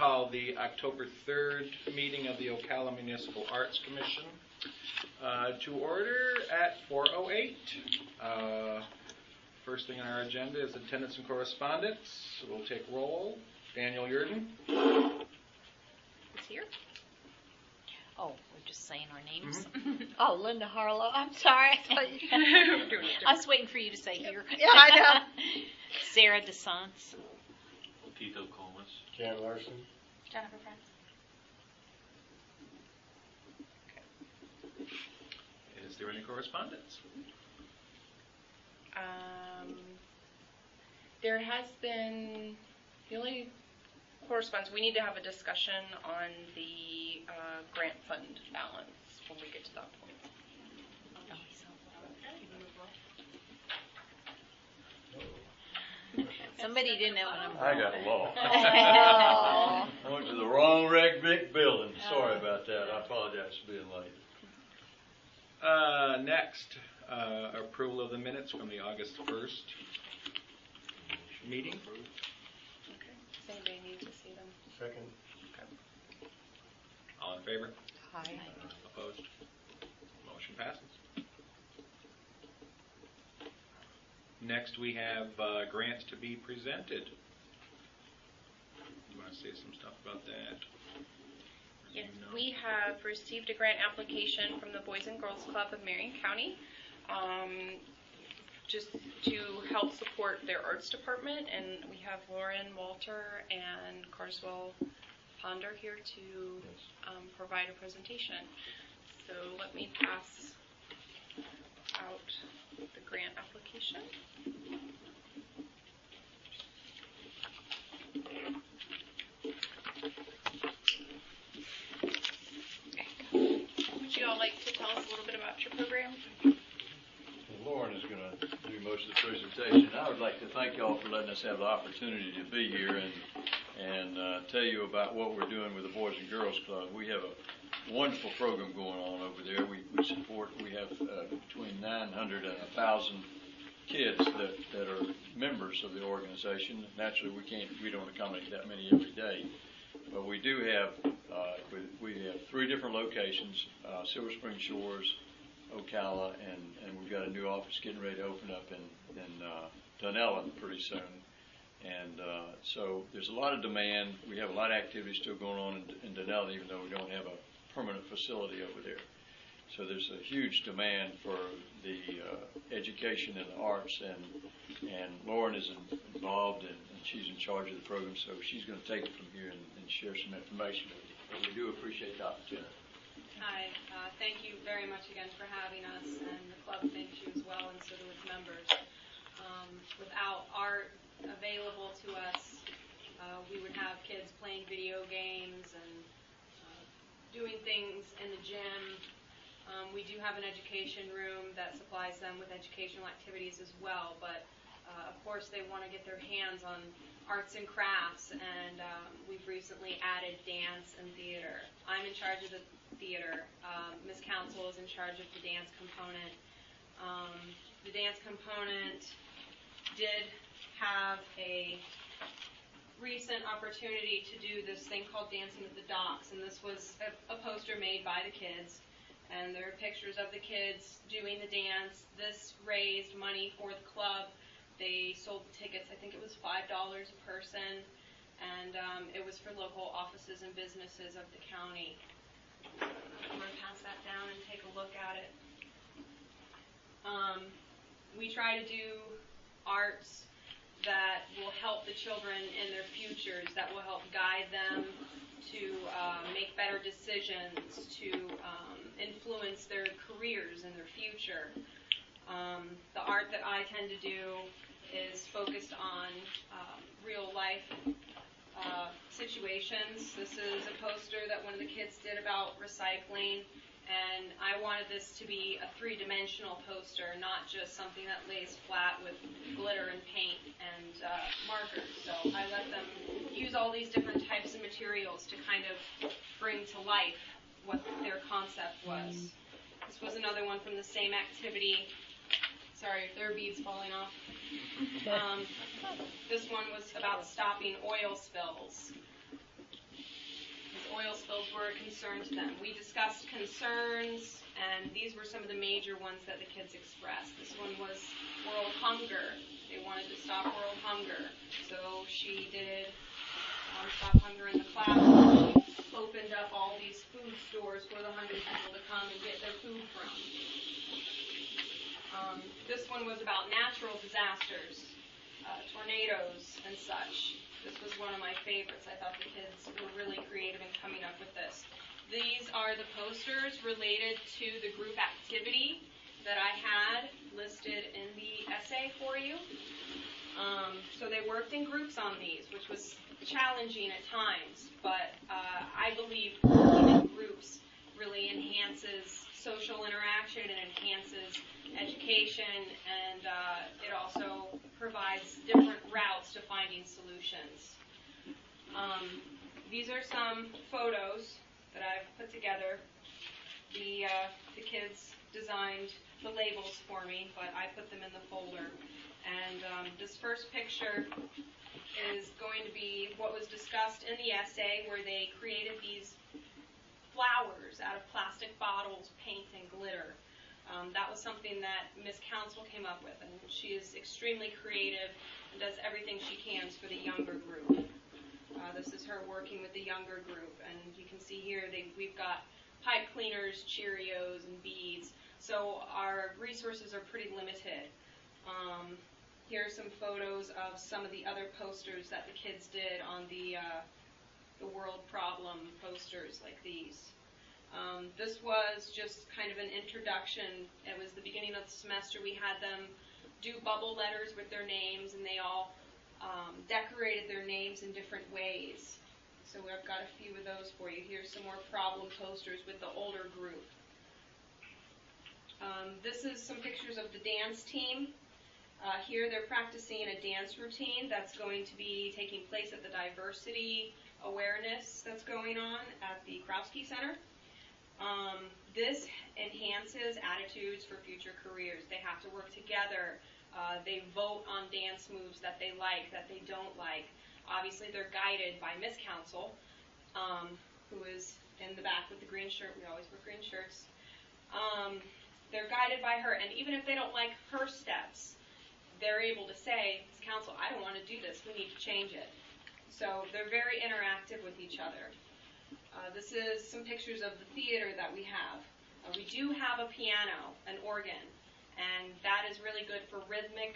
call the October 3rd meeting of the Ocala Municipal Arts Commission to order at 4:08. First thing on our agenda is attendance and correspondence. We'll take roll. Daniel Yurden. Is here. Oh, we're just saying our names. Mm-hmm. Oh, Linda Harlow. I'm sorry. I was waiting for you to say here. Yeah, I know. Sarah DeSance. Tito Comas. Jan Larson. Jennifer Prince. Is there any correspondence? There has been the only correspondence. We need to have a discussion on the grant fund balance when we get to that point. Somebody didn't have a number. I got lost. Oh. I went to the wrong Reg Vic building. Sorry about that. I apologize for being late. Next, approval of the minutes from the August 1st meeting. Okay. Does anybody need to see them? Second. Okay. All in favor? Hi. Opposed? Motion passes. Next, we have grants to be presented. You want to say some stuff about that? Yes, we have received a grant application from the Boys and Girls Club of Marion County, just to help support their arts department, and we have Lauren Walter and Carswell Ponder here to provide a presentation. So let me pass out the grant application. Would you all like to tell us a little bit about your program? Lauren is going to do most of the presentation. I would like to thank y'all for letting us have the opportunity to be here and tell you about what we're doing with the Boys and Girls Club. We have a wonderful program going on over there. We have between 900 and 1,000 kids that are members of the organization. Naturally, we don't accommodate that many every day, but we do have we have 3 different locations: Silver Spring Shores, Ocala, and we've got a new office getting ready to open up in Dunellen pretty soon. And so there's a lot of demand. We have a lot of activities still going on in Dunellen, even though we don't have a permanent facility over there. So there's a huge demand for the education and the arts, and Lauren is involved, and she's in charge of the program, so she's going to take it from here and share some information with you. But we do appreciate the opportunity. Hi, thank you very much again for having us, and the club thanks you as well, and so do its members. Without art available to us, we would have kids playing video games and doing things in the gym. We do have an education room that supplies them with educational activities as well, but of course they want to get their hands on arts and crafts, and we've recently added dance and theater. I'm in charge of the theater. Ms. Council is in charge of the dance component. The dance component did have a recent opportunity to do this thing called Dancing at the Docks, and this was a poster made by the kids, and there are pictures of the kids doing the dance. This raised money for the club. They sold the tickets. I think it was $5 a person, and it was for local offices and businesses of the county. I'm going to pass that down and take a look at it. We try to do arts that will help the children in their futures, that will help guide them to make better decisions, to influence their careers and their future. The art that I tend to do is focused on real life situations. This is a poster that one of the kids did about recycling, and I wanted this to be a 3-dimensional poster, not just something that lays flat with glitter and paint and markers. So I let them use all these different types of materials to kind of bring to life what their concept was. This was another one from the same activity. Sorry if there are beads falling off. This one was about stopping oil spills. His oil spills were a concern to them. We discussed concerns, and these were some of the major ones that the kids expressed. This one was world hunger. They wanted to stop world hunger. So she did Stop Hunger in the Classroom. She opened up all these food stores for the hungry people to come and get their food from. This one was about natural disasters, tornadoes and such. This was one of my favorites. I thought the kids were really creative in coming up with this. These are the posters related to the group activity that I had listed in the essay for you. So they worked in groups on these, which was challenging at times, but I believe working in groups really enhances social interaction and enhances education, and it also provides different routes to finding solutions. These are some photos that I've put together. The kids designed the labels for me, but I put them in the folder. And this first picture is going to be what was discussed in the essay, where they created these flowers out of plastic bottles, paint, and glitter. That was something that Miss Council came up with, and she is extremely creative and does everything she can for the younger group. This is her working with the younger group, and you can see here we've got pipe cleaners, Cheerios, and beads. So our resources are pretty limited. Here are some photos of some of the other posters that the kids did on the world problem posters like these. This was just kind of an introduction. It was the beginning of the semester. We had them do bubble letters with their names, and they all decorated their names in different ways. So I've got a few of those for you. Here's some more problem posters with the older group. This is some pictures of the dance team. Here they're practicing a dance routine that's going to be taking place at the diversity awareness that's going on at the Krowski Center. This enhances attitudes for future careers. They have to work together. They vote on dance moves that they like, that they don't like. Obviously, they're guided by Miss Council, who is in the back with the green shirt. We always wear green shirts. They're guided by her, and even if they don't like her steps, they're able to say, Miss Council, I don't want to do this. We need to change it. So they're very interactive with each other. This is some pictures of the theater that we have. We do have a piano, an organ, and that is really good for rhythmic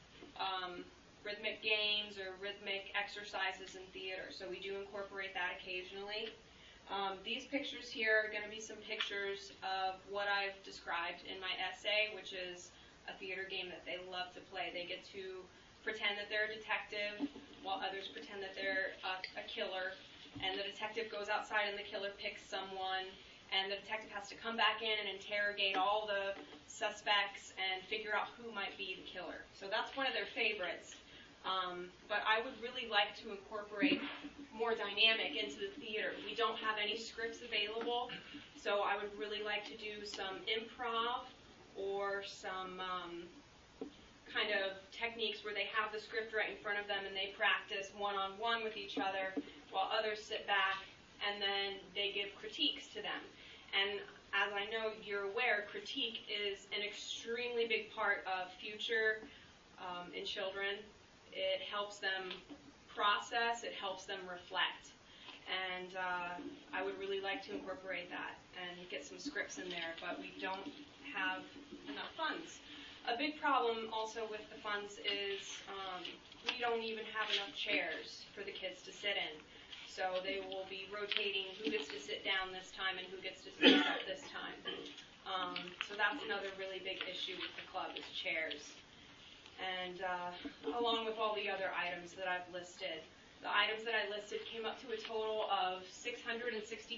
games or rhythmic exercises in theater. So we do incorporate that occasionally. These pictures here are going to be some pictures of what I've described in my essay, which is a theater game that they love to play. They get to pretend that they're a detective while others pretend that they're a killer. And the detective goes outside and the killer picks someone, and the detective has to come back in and interrogate all the suspects and figure out who might be the killer. So that's one of their favorites. But I would really like to incorporate more dynamic into the theater. We don't have any scripts available, so I would really like to do some improv or some kind of techniques where they have the script right in front of them and they practice one-on-one with each other while others sit back and then they give critiques to them. And as I know you're aware, critique is an extremely big part of future in children. It helps them process, it helps them reflect. And I would really like to incorporate that and get some scripts in there, but we don't have enough funds. A big problem also with the funds is we don't even have enough chairs for the kids to sit in. So they will be rotating who gets to sit down this time and who gets to sit up this time. So that's another really big issue with the club is chairs. And along with all the other items that I've listed. The items that I listed came up to a total of $665.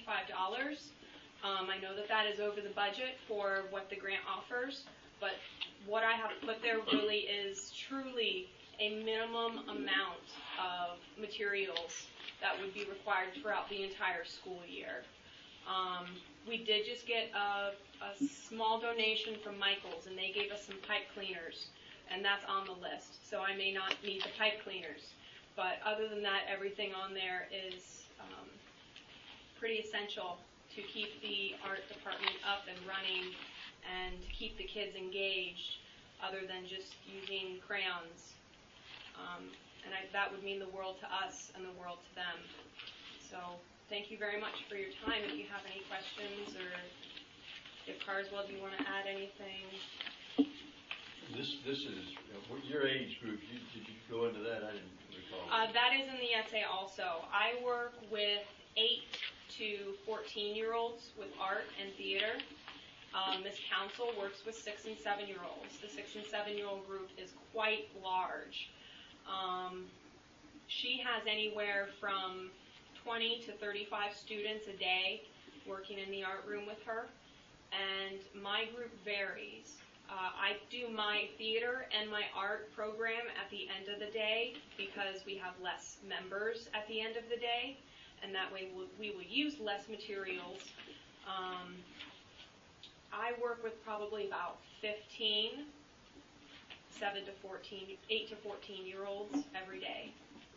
I know that that is over the budget for what the grant offers, but what I have put there really is truly a minimum amount of materials that would be required throughout the entire school year. We did just get a small donation from Michaels, and they gave us some pipe cleaners, and that's on the list, so I may not need the pipe cleaners. But other than that, everything on there is pretty essential to keep the art department up and running and to keep the kids engaged other than just using crayons. That would mean the world to us and the world to them. So thank you very much for your time. If you have any questions, or if Carswell, do you want to add anything? This is your age group. Did you go into that? I didn't recall. That is in the essay also. I work with 8 to 14-year-olds with art and theater. Ms. Council works with 6 and 7-year-olds. The 6 and 7-year-old group is quite large. She has anywhere from 20 to 35 students a day working in the art room with her, and my group varies. I do my theater and my art program at the end of the day because we have less members at the end of the day, and that way we will use less materials. I work with probably about 15, 8 to 14-year-olds every day.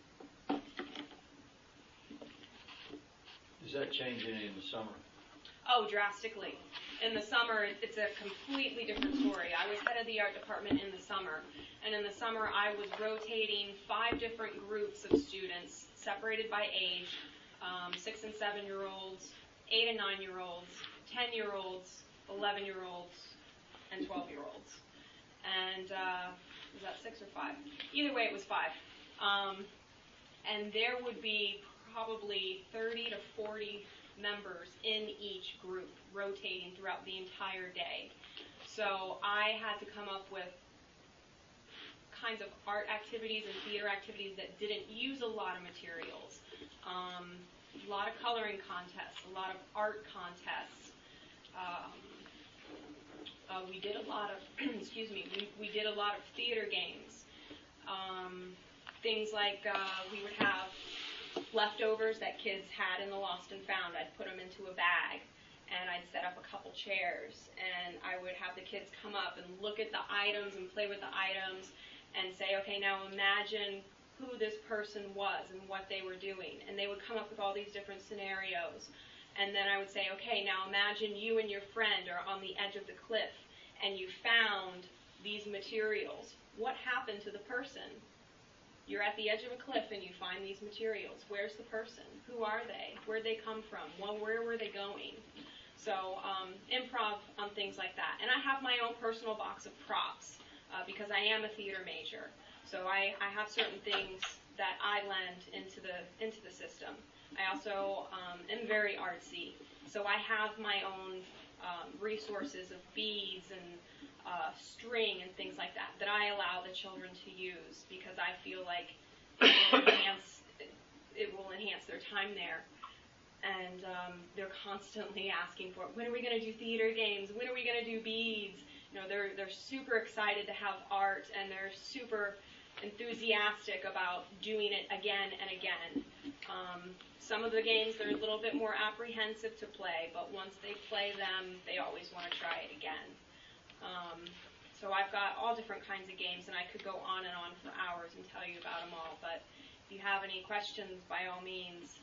Does that change any in the summer? Oh, drastically. In the summer, it's a completely different story. I was head of the art department in the summer, and in the summer I was rotating 5 different groups of students separated by age, 6 and 7-year-olds, 8 and 9-year-olds, 10-year-olds, 11-year-olds, and 12-year-olds. And was that 6 or 5? Either way, it was 5. And there would be probably 30 to 40 members in each group rotating throughout the entire day. So I had to come up with kinds of art activities and theater activities that didn't use a lot of materials. A lot of coloring contests, a lot of art contests. We did a lot of, we did a lot of theater games. Things like we would have leftovers that kids had in the lost and found. I'd put them into a bag, and I'd set up a couple chairs, and I would have the kids come up and look at the items and play with the items and say, okay, now imagine who this person was and what they were doing. And they would come up with all these different scenarios. And then I would say, okay, now imagine you and your friend are on the edge of the cliff and you found these materials. What happened to the person? You're at the edge of a cliff and you find these materials. Where's the person? Who are they? Where'd they come from? Well, where were they going? So improv on things like that. And I have my own personal box of props because I am a theater major. So I have certain things that I lend into the system. I also am very artsy. So I have my own resources of beads and string and things like that I allow the children to use because I feel like it will enhance their time there. And they're constantly asking for it. When are we going to do theater games? When are we going to do beads? You know, they're super excited to have art, and they're super enthusiastic about doing it again and again. Some of the games they're a little bit more apprehensive to play, but once they play them, they always want to try it again. So I've got all different kinds of games, and I could go on and on for hours and tell you about them all, but if you have any questions, by all means.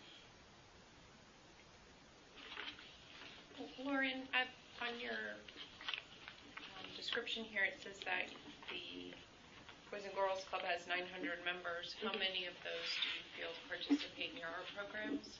Lauren, on your description here, it says that the Boys and Girls Club has 900 members. How many of those do you feel participate in your art programs?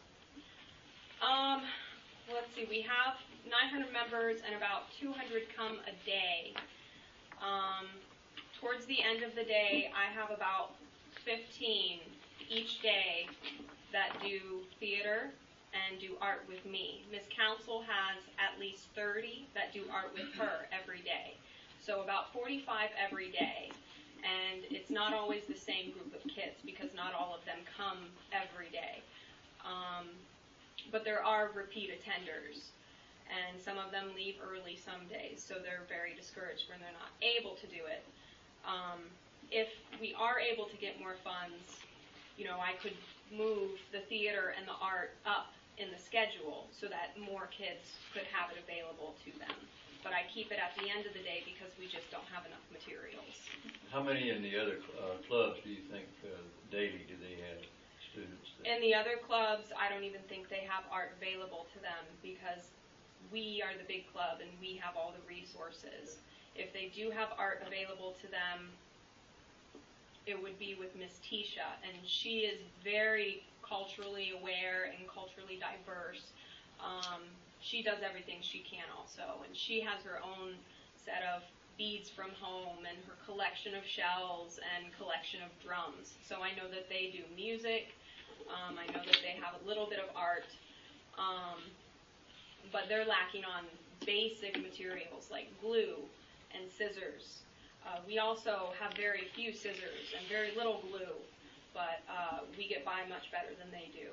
Let's see, we have 900 members and about 200 come a day. Towards the end of the day, I have about 15 each day that do theater and do art with me. Ms. Council has at least 30 that do art with her every day. So about 45 every day. And it's not always the same group of kids because not all of them come every day. But there are repeat attenders. And some of them leave early some days, so they're very discouraged when they're not able to do it. If we are able to get more funds, you know, I could move the theater and the art up in the schedule so that more kids could have it available to them. But I keep it at the end of the day because we just don't have enough materials. How many in the other clubs do you think daily do they have students In the other clubs, I don't even think they have art available to them because we are the big club and we have all the resources. If they do have art available to them, it would be with Miss Tisha, and she is very culturally aware and culturally diverse. She does everything she can also, and she has her own set of beads from home and her collection of shells and collection of drums. So I know that they do music. I know that they have a little bit of art, but they're lacking on basic materials like glue and scissors. We also have very few scissors and very little glue, but we get by much better than they do.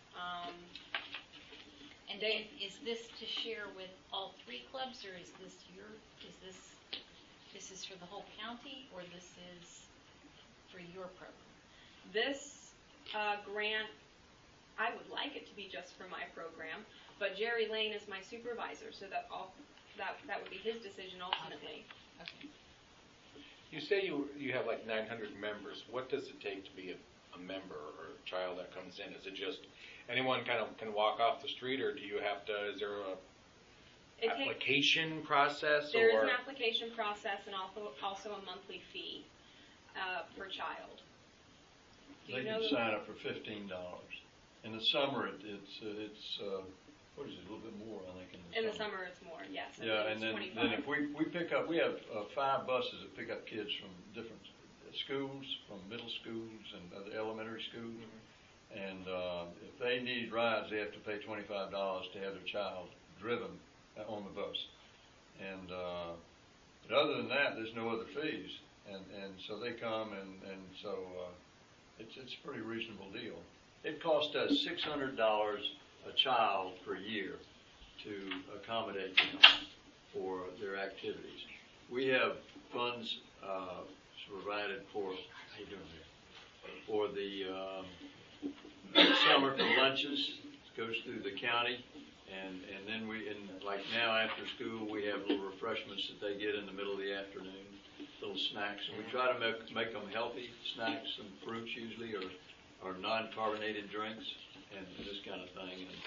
And is this to share with all 3 clubs, or is this this is for the whole county, or this is for your program? This grant, I would like it to be just for my program, but Jerry Lane is my supervisor, so that would be his decision ultimately. Okay. You say you have like 900 members. What does it take to be a member or a child that comes in? Is it just anyone kind of can walk off the street, or do you have to? Is there a application process? There is or? an application process and also a monthly fee per child. Do They you know can the- sign up for $15. In the summer, it's what is it, a little bit more, I think, In the summer, it's more, yes. I Yeah, think and it's then 25. if we pick up, we have 5 buses that pick up kids from different schools, from middle schools and other elementary schools. Mm-hmm. And if they need rides, they have to pay $25 to have their child driven on the bus. And but other than that, there's no other fees. And so they come, and so it's a pretty reasonable deal. It cost us $600 a child per year to accommodate them for their activities. We have funds provided for, how you doing there? For the summer for lunches, it goes through the county, and then like now after school, we have little refreshments that they get in the middle of the afternoon, little snacks, and we try to make them healthy snacks, some fruits usually, or non-carbonated drinks, and this kind of thing. And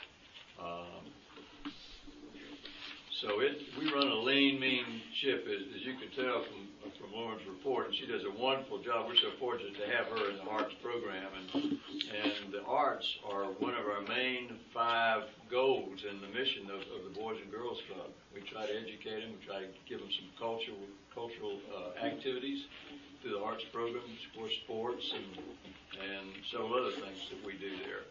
so we run a lean, mean ship, as you can tell from Lauren's report, and she does a wonderful job. We're so fortunate to have her in the arts program, and the arts are one of our main 5 goals in the mission of the Boys and Girls Club. We try to educate them, we try to give them some cultural activities through the arts programs, for sports, and several other things that we do there.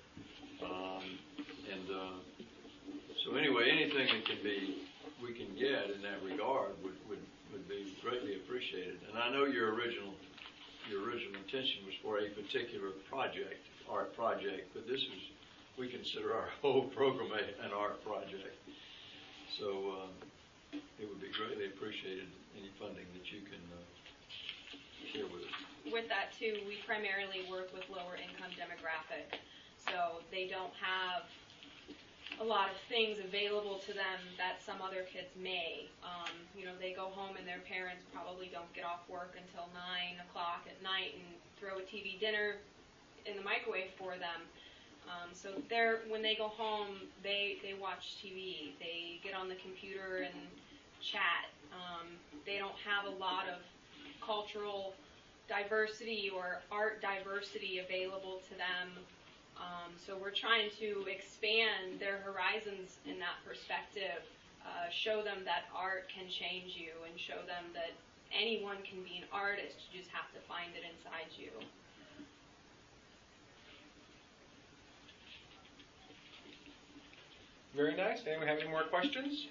So anyway, anything that we can get in that regard would be greatly appreciated. And I know your original intention was for a particular project, art project, but we consider our whole program an art project. So it would be greatly appreciated, any funding that you can share with us. With that too, we primarily work with lower income demographic, so they don't have a lot of things available to them that some other kids may. They go home and their parents probably don't get off work until 9 o'clock at night and throw a TV dinner in the microwave for them. So when they go home, they watch TV, they get on the computer and chat. They don't have a lot of cultural diversity or art diversity available to them. So we're trying to expand their horizons in that perspective, show them that art can change you, and show them that anyone can be an artist, you just have to find it inside you. Very nice. Anyone have any more questions?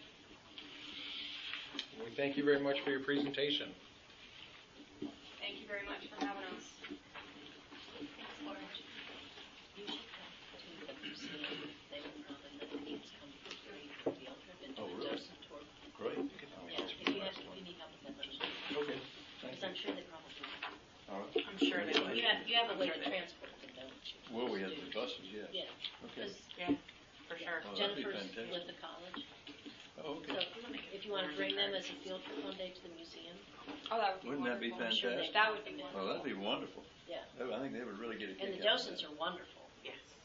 We thank you very much for your presentation. Thank you very much for having us. Lauren, you should come to the museum. They would probably let the kids come for free for field trip into the really? docent tour. Great. Yeah, if you need help with that, let us know. Okay. Because I'm sure they probably would. All right. I'm sure they would. You have a way to transport them, don't you? Well, we have the buses, yes. Yeah. Okay. Because Yeah, for sure. Oh, that'd be Jennifer's fantastic. with the college. Oh, So okay. if you want to bring them as a field trip one day to the museum, Oh, that would be Wouldn't that be wonderful. I'm sure fantastic? that would be Well, wonderful. that'd be wonderful. yeah. I think they would really get a And kick the out of docents that. are wonderful. Yes.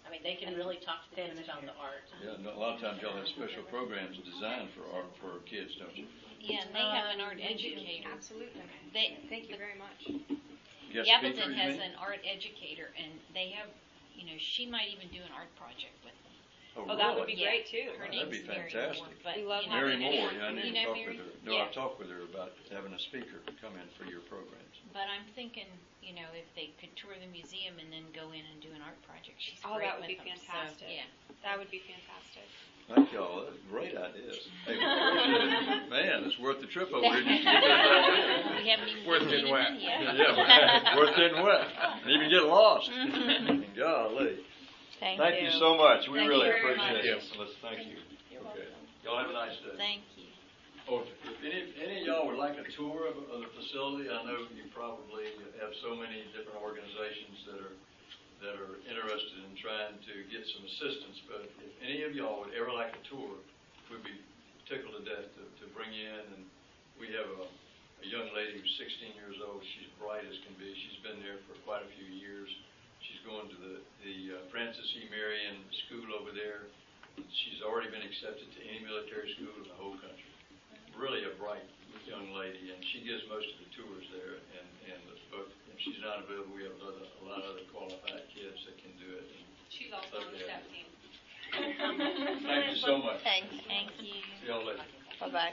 I mean, they can really talk to the kids about the art. Yeah, no, a lot of times y'all have special programs designed for art for kids, don't you? Yeah, and they have an art educator. Absolutely. They, Thank you very much. Guest Appleton speakers, you has mean? an art educator, and they have, she might even do an art project with them. Oh, that would be Yeah. great too. Her That'd name's be Mary fantastic. Moore, but, We love Mary Moore, yeah, I You need to know talk Mary? with her. No, Yeah. I've talked with her about having a speaker come in for your programs. But I'm thinking, if they could tour the museum and then go in and do an art project, she's Oh, great that would with be them. fantastic. So, yeah. That would be fantastic. Thank y'all, that's great ideas. Hey, man, it's worth the trip over here just to get those ideas. We haven't even Worth given getting wet. anything yet. Yeah, worth getting wet, and even get lost. Golly. Thank Thank you so much, we Thank really you very appreciate much. it. Melissa, thank you. You're Okay. welcome. Y'all have a nice day. Thank you. Oh, if any of y'all would like a tour of the facility, I know you probably have so many different organizations that are interested in trying to get some assistance, but if any of y'all would ever like a tour, we'd be tickled to death to bring you in. And we have a young lady who's 16 years old. She's bright as can be. She's been there for quite a few years. She's going to the Francis E. Marion School over there. She's already been accepted to any military school in the whole country. Really a bright young lady, and she gives most of the tours there. But if she's not available, we have a lot of other qualified kids that can do it. She's also on the Okay. step team. Thank you so much. Thanks. Thank you. See y'all later. Bye-bye.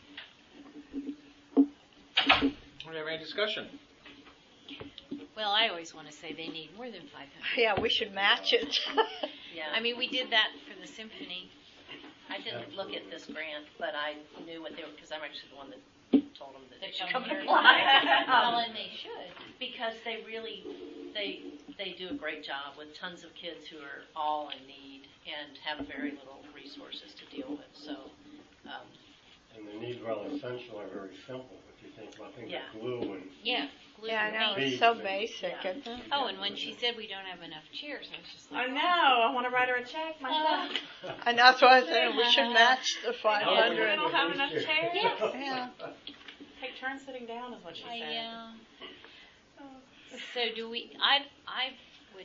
Do we have any discussion? Well, I always want to say they need more than 500. Yeah, we should match it. Yeah. I mean, we did that for the symphony. I didn't look at this grant, but I knew what they were, because I'm actually the one that told them that they should come and apply. Well, and they should. Because they really, they do a great job with tons of kids who are all in need and have very little resources to deal with, so, And the needs, while essential, are very simple. If you think about things Yeah. like glue and Yeah. glue Yeah, I and know, paint. it's so basic, Yeah. isn't it? Oh, and when she said we don't have enough chairs, I was just I like, know. I want to write her a check myself. And that's why I said we should match the We 500. don't have enough chairs. Yeah. Take turns sitting down is what she said. So do we, I would,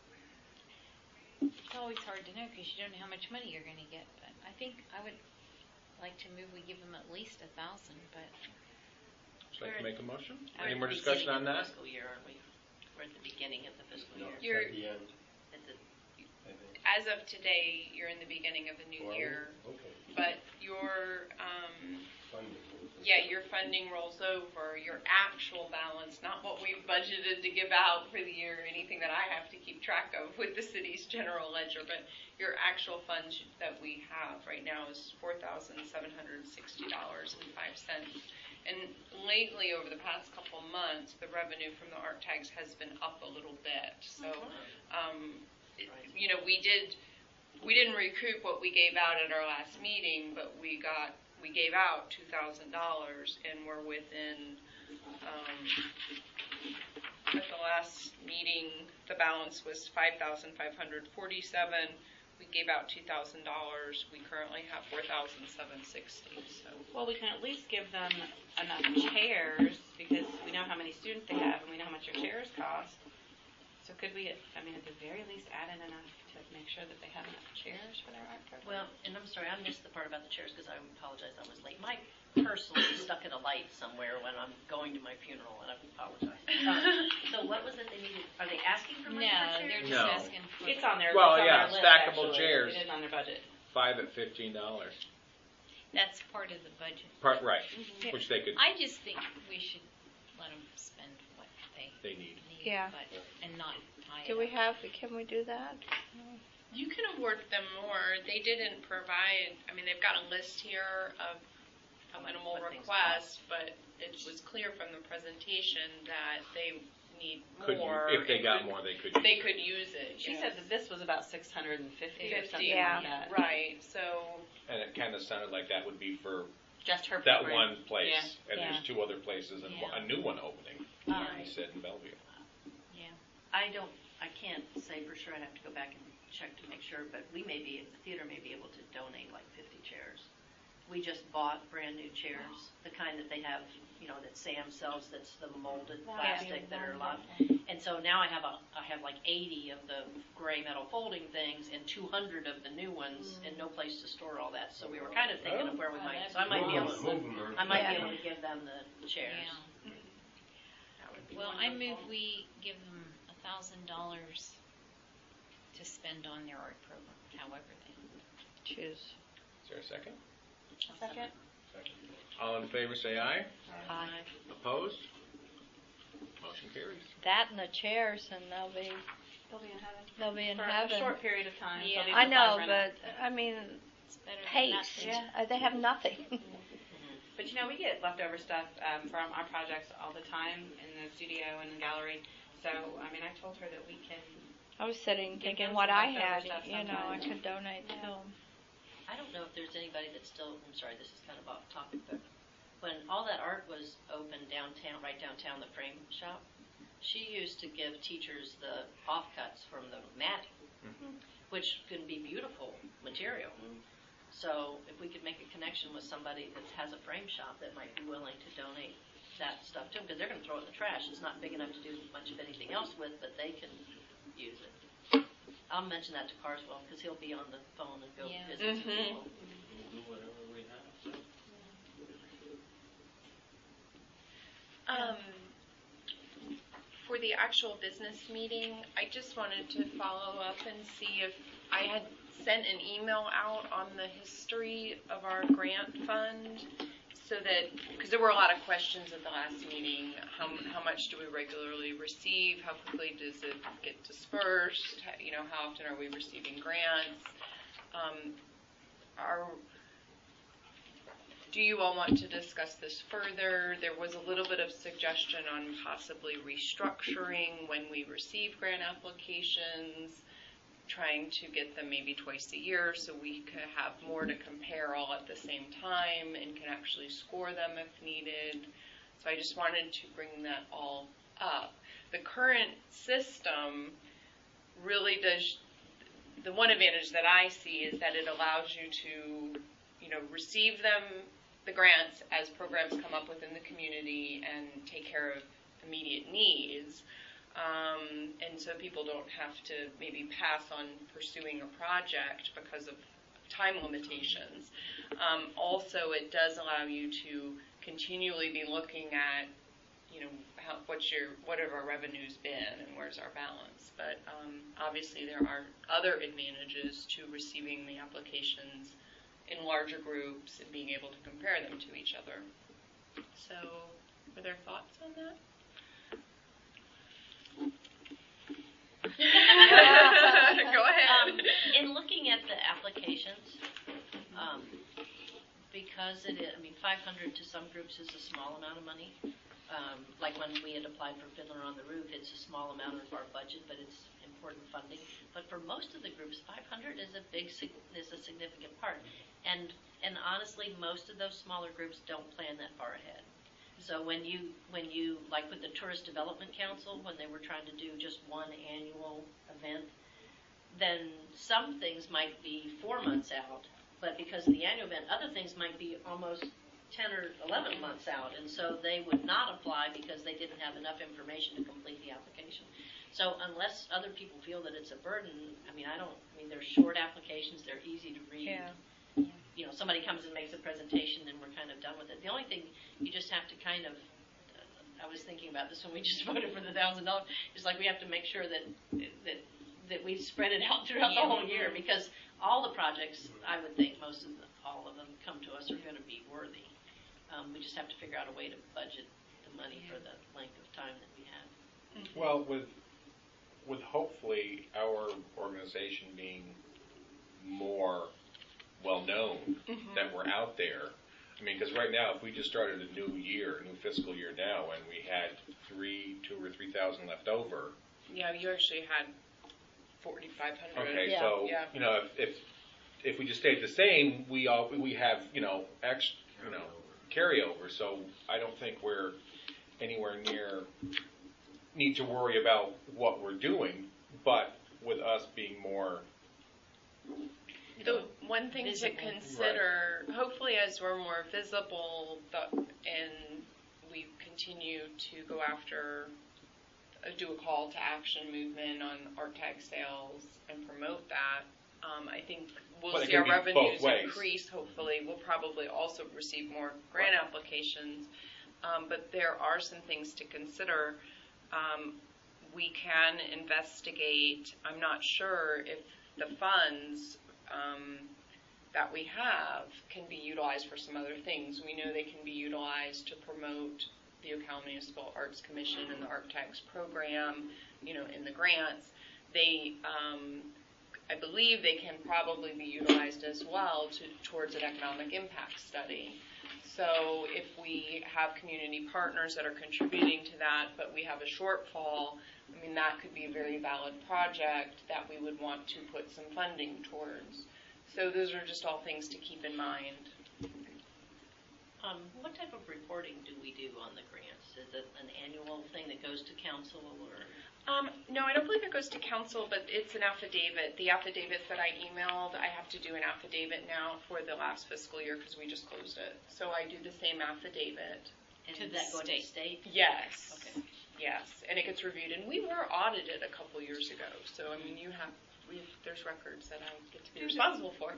it's always hard to know because you don't know how much money you're going to get, but I think I would like to move, we give them at least 1,000, but Would you like to make a motion? we're Any at more the discussion on beginning of the that? fiscal year, aren't we? We're at the beginning of the fiscal no, year. it's You're- at the end, At the- I think. As of today, you're in the beginning of the new Well, year, okay. but your, Funding. your funding rolls over, your actual balance, not what we've budgeted to give out for the year, anything that I have to keep track of with the city's general ledger, but your actual funds that we have right now is $4,760.05. And lately, over the past couple months, the revenue from the art tags has been up a little bit, so, we didn't recoup what we gave out at our last meeting, but we gave out $2,000, and we're within, at the last meeting, the balance was $5,547. We gave out $2,000. We currently have $4,760. So Well, we can at least give them enough chairs because we know how many students they have and we know how much your chairs cost. So could we, at the very least, add in enough to make sure that they have enough chairs for their art program? Well, and I'm sorry, I missed the part about the chairs because I apologize, I was late. My personally stuck in a light somewhere when I'm going to my funeral, and I apologize. So what was it they needed? Are they asking for money no, for they're chairs? just No. asking for. It's on their, Well, it's on yeah, their list, stackable actually. chairs. It is on their budget. 5 at $15. That's part of the budget. Right, which they could, I just think we should let them spend what they need. need, Yeah. and not tie Do it we up. can we do that? you can award them more. They didn't provide. They've got a list here of minimal What things requests, but it was clear from the presentation that they need Could more. if they and got could- more, they could. They could use it. She yes. said that this was about 650 or something Yeah. like that. Right. So And it kind of sounded like that would be for Just her that program. one place, Yeah. and Yeah. there's 2 other places and Yeah. a new one opening. Yeah. He said in Bellevue. I can't say for sure, I'd have to go back and check to make sure, but the theater may be able to donate like 50 chairs. we just bought brand new chairs, the kind that they have, that Sam sells, that's the molded plastic that are a lot. And so now I have like 80 of the gray metal folding things and 200 of the new ones, and no place to store all that. So we were kind of thinking of where we might. So I might be able to give them the chairs. Yeah. That would be Well, I wonderful. move we give them $1,000 to spend on their art program, however they Choose. Is there a second? Second. All in favor, say aye. Aye. Opposed? Motion carries. That and the chairs, and they'll be in For a heaven. short period of time. Yeah. till these I know, supplies run out. but I mean, It's better than haste. nothing. They have nothing. But we get leftover stuff from our projects all the time in the studio and the gallery. So, I told her that we can. I was sitting Give thinking them what some I leftover had, stuff I sometimes. could donate to them. I don't know if there's anybody that's still, I'm sorry, this is kind of off topic, but when all that art was open downtown, right downtown, the frame shop, she used to give teachers the offcuts from the mat, which can be beautiful material. So if we could make a connection with somebody that has a frame shop that might be willing to donate that stuff to them, because they're going to throw it in the trash. It's not big enough to do much of anything else with, but they can use it. I'll mention that to Carswell, because he'll be on the phone and go Yeah. visit some people. For the actual business meeting, I just wanted to follow up and see if I had sent an email out on the history of our grant fund, so that, because there were a lot of questions at the last meeting, how much do we regularly receive, how quickly does it get dispersed, how often are we receiving grants, do you all want to discuss this further? There was a little bit of suggestion on possibly restructuring when we receive grant applications, trying to get them maybe twice a year so we could have more to compare all at the same time and can actually score them if needed. So I just wanted to bring that all up. The current system really does, the one advantage that I see is that it allows you to, receive them, the grants, as programs come up within the community and take care of immediate needs. And so people don't have to maybe pass on pursuing a project because of time limitations. Also, it does allow you to continually be looking at, what have our revenues been and where's our balance. But obviously there are other advantages to receiving the applications in larger groups and being able to compare them to each other. So, were there thoughts on that? Go ahead. In looking at the applications, because it is, 500 to some groups is a small amount of money. Like when we had applied for Fiddler on the Roof, it's a small amount of our budget, but it's important funding. But for most of the groups, 500 is a significant part. And honestly, most of those smaller groups don't plan that far ahead. So when you like with the Tourist Development Council, when they were trying to do just one annual event, then some things might be 4 months out, but because of the annual event, other things might be almost 10 or 11 months out, and so they would not apply because they didn't have enough information to complete the application. So unless other people feel that it's a burden, they're short applications, they're easy to read. Yeah. Somebody comes and makes a presentation and we're kind of done with it. The only thing you just have to kind of, I was thinking about this when we just voted for the $1,000, is like we have to make sure that we spread it out throughout the whole year, because all the projects, I would think all of them come to us are going to be worthy. We just have to figure out a way to budget the money for the length of time that we have. Well, with hopefully our organization being more well-known, that we're out there. Because right now, if we just started a new fiscal year now, and we had 2,000 or 3,000 left over. Yeah, you actually had 4,500. Okay, Yeah. so Yeah. if we just stayed the same, we have carryover. So I don't think we're anywhere near need to worry about what we're doing, but with us being more. one thing Visible. to consider, hopefully as we're more visible and we continue to go after, do a call to action movement on art tag sales and promote that, I think we'll But it see can our be both revenues ways. increase, hopefully. We'll probably also receive more grant applications. But there are some things to consider. We can investigate, I'm not sure if the funds that we have can be utilized for some other things. We know they can be utilized to promote the Ocala Municipal Arts Commission and the Art Tax program, in the grants. They, I believe they can probably be utilized as well towards an economic impact study. So if we have community partners that are contributing to that, but we have a shortfall, that could be a very valid project that we would want to put some funding towards. So those are just all things to keep in mind. What type of reporting do we do on the grants? Is it an annual thing that goes to council or? No, I don't believe it goes to council, but it's an affidavit. The affidavits that I emailed, I have to do an affidavit now for the last fiscal year because we just closed it. So I do the same affidavit. And To does the that go to state. state? Yes. Okay. Yes, and it gets reviewed. And we were audited a couple years ago. So, there's records that I get to be responsible for.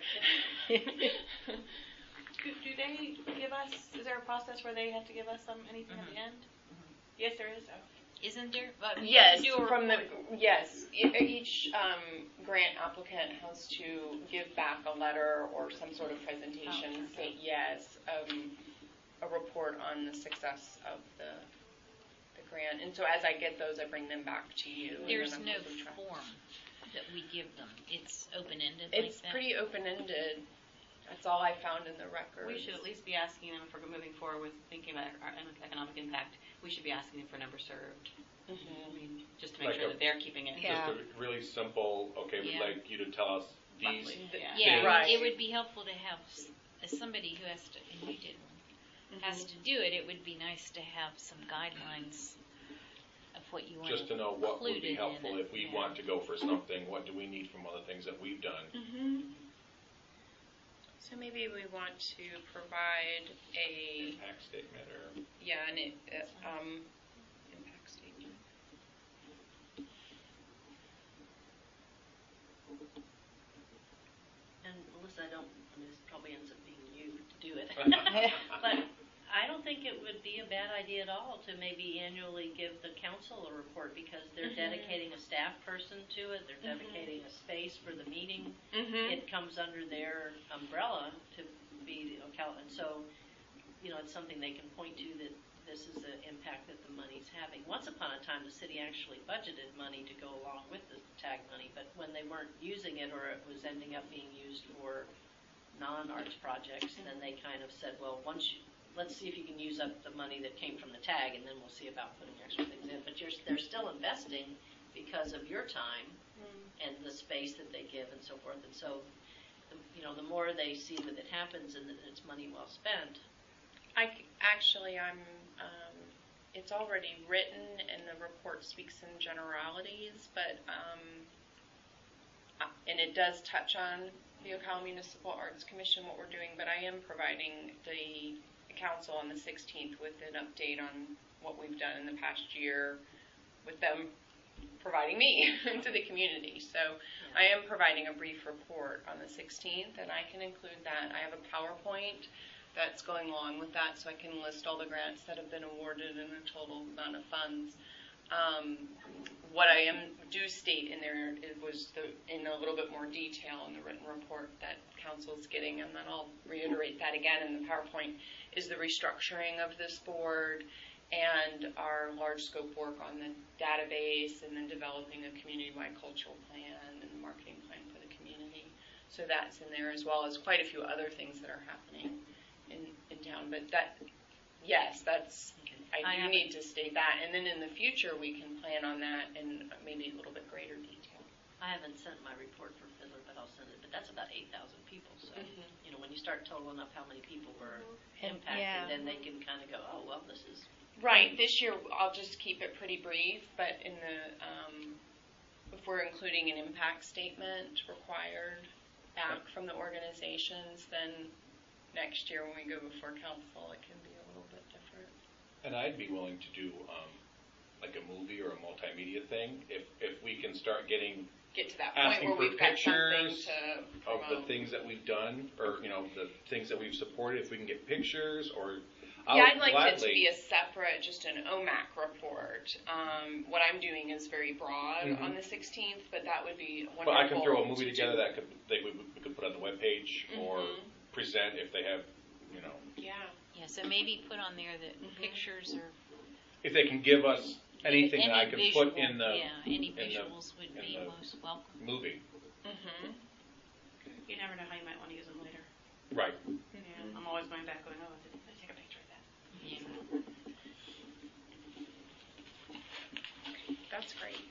Do they give us, is there a process where they have to give us anything at the end? Yes, there is. Isn't there? But we Yes, should do a from report. each grant applicant has to give back a letter or some sort of presentation, say yes, a report on the success of the grant. And so as I get those, I bring them back to you. and There's then I'm no keeping track. form that we give them. It's open-ended It's like that. pretty open-ended. That's all I found in the records. We should at least be asking them, if we're moving forward with thinking about our economic impact, we should be asking them for number served. Just to make Like sure a- that they're keeping it. Yeah. Just a really simple, okay, we'd Yeah. like you to tell us these. Roughly, yeah. Yeah, Right. it would be helpful to have as somebody who has to, and you did one, has to do it. It would be nice to have some guidelines of what you want Just to know what would included be in helpful it, if we yeah. want to go for something, what do we need from other things that we've done? So maybe we want to provide a Impact statement or. an impact statement. And Melissa, this probably ends up being you to do it. But I don't think it would be a bad idea at all to maybe annually give the council a report because they're dedicating a staff person to it, they're dedicating a space for the meeting. It comes under their umbrella to be the Ocala, and so, it's something they can point to that this is the impact that the money's having. Once upon a time, the city actually budgeted money to go along with the tag money, but when they weren't using it or it was ending up being used for non-arts projects, then they kind of said, well, let's see if you can use up the money that came from the tag, and then we'll see about putting extra things in. But they're still investing because of your time and the space that they give and so forth. And so, the more they see that it happens and that it's money well spent. It's already written and the report speaks in generalities, but, and it does touch on the Ocala Municipal Arts Commission, what we're doing, but I am providing the council on the 16th with an update on what we've done in the past year with them providing me to the community. So I am providing a brief report on the 16th, and I can include that. I have a PowerPoint that's going along with that, so I can list all the grants that have been awarded and the total amount of funds. What I do state in there, it was in a little bit more detail in the written report that council's getting, and then I'll reiterate that again in the PowerPoint, is the restructuring of this board and our large scope work on the database and then developing a community-wide cultural plan and a marketing plan for the community. So that's in there, as well as quite a few other things that are happening in town. But I do need to state that. And then in the future, we can plan on that in maybe a little bit greater detail. I haven't sent my report for Fiddler, but I'll send it. But that's about 8,000 people. So, when you start totaling up how many people were impacted, then they can kind of go, oh, well, this is. Right. This year, I'll just keep it pretty brief, but if we're including an impact statement required, back from the organizations, then next year when we go before council, it can be a little bit different. And I'd be willing to do like a movie or a multimedia thing if we can start getting Get to that point asking where for we've got something pictures to of the promote. things that we've done, or the things that we've supported. If we can get pictures, or Yeah, I'd like gladly, it to be a separate, just an OMAC report. What I'm doing is very broad Mhm. on the 16th, but that would be wonderful. But I can throw a movie to together do. that we could put on the webpage or Mhm. present if they have, Yeah. Yeah, so maybe put on there that Mhm. pictures or if they can give us anything that I any can visual, put in the any the- visuals would in be the- most welcome. movie. Mhm. You never know how you might want to use them later. Right. Yeah, I'm always going back going, oh, did I take a picture of that? Yeah. That's great.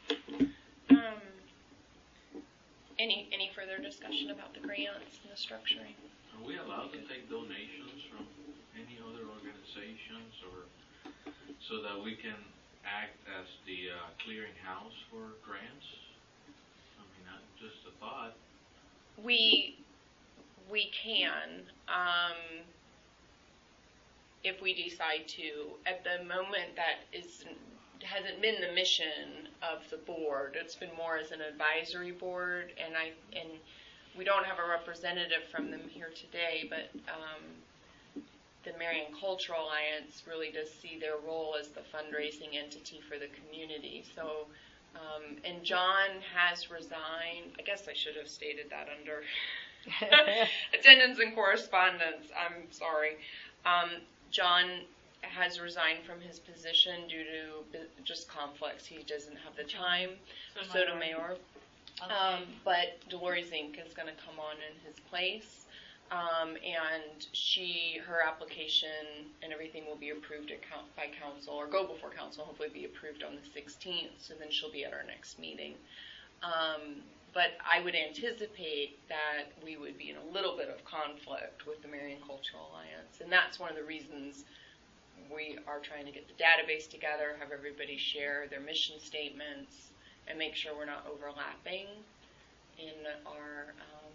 Any further discussion about the grants and the structuring? Are we allowed to take donations from any other organizations, or so that we can act as the clearinghouse for grants? I mean, just a thought. We can, if we decide to. At the moment, that hasn't been the mission of the board. It's been more as an advisory board, and we don't have a representative from them here today, but the Marion Cultural Alliance really does see their role as the fundraising entity for the community. So, and John has resigned. I guess I should have stated that under attendance and correspondence. I'm sorry. John has resigned from his position due to just conflicts. He doesn't have the time. Sotomayor. But Dolores Zink is going to come on in his place. And her application and everything will be approved by council, or go before council, hopefully be approved on the 16th, so then she'll be at our next meeting. But I would anticipate that we would be in a little bit of conflict with the Marion Cultural Alliance, and that's one of the reasons we are trying to get the database together, have everybody share their mission statements, and make sure we're not overlapping in our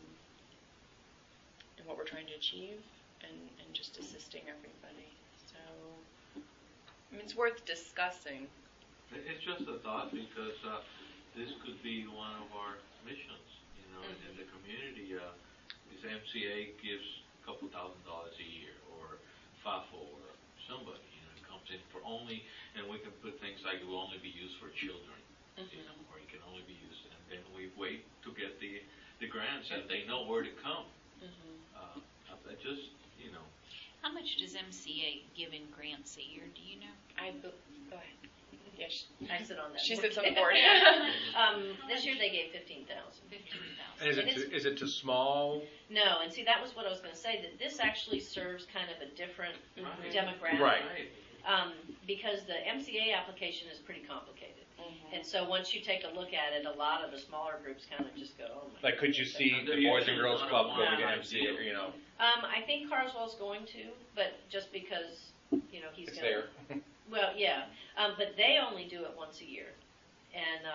in what we're trying to achieve, and just assisting everybody. So, I mean, it's worth discussing. It's just a thought, because this could be one of our missions, in the community. This MCA gives a couple $1,000s a year, or FAFO, or somebody, comes in for only, and we can put things like it will only be used for children, or it can only be used, and then we wait to get the grants, and they know where to come. I just, How much does MCA give in grants a year? Do you know? Go ahead. Yes, I sit on that. she board. sits on the board. This year they gave 15,000. 15,000. And is it to small? No, and see, that was what I was going to say, that this actually serves kind of a different Right. demographic. Right. Because the MCA application is pretty complicated. And so once you take a look at it, a lot of the smaller groups kind of just go, oh my. Like, could you see the Boys and Girls Club going to MCA? I think Carswell's going to, but just because, he's It's going to. there. Well, yeah, but they only do it once a year, and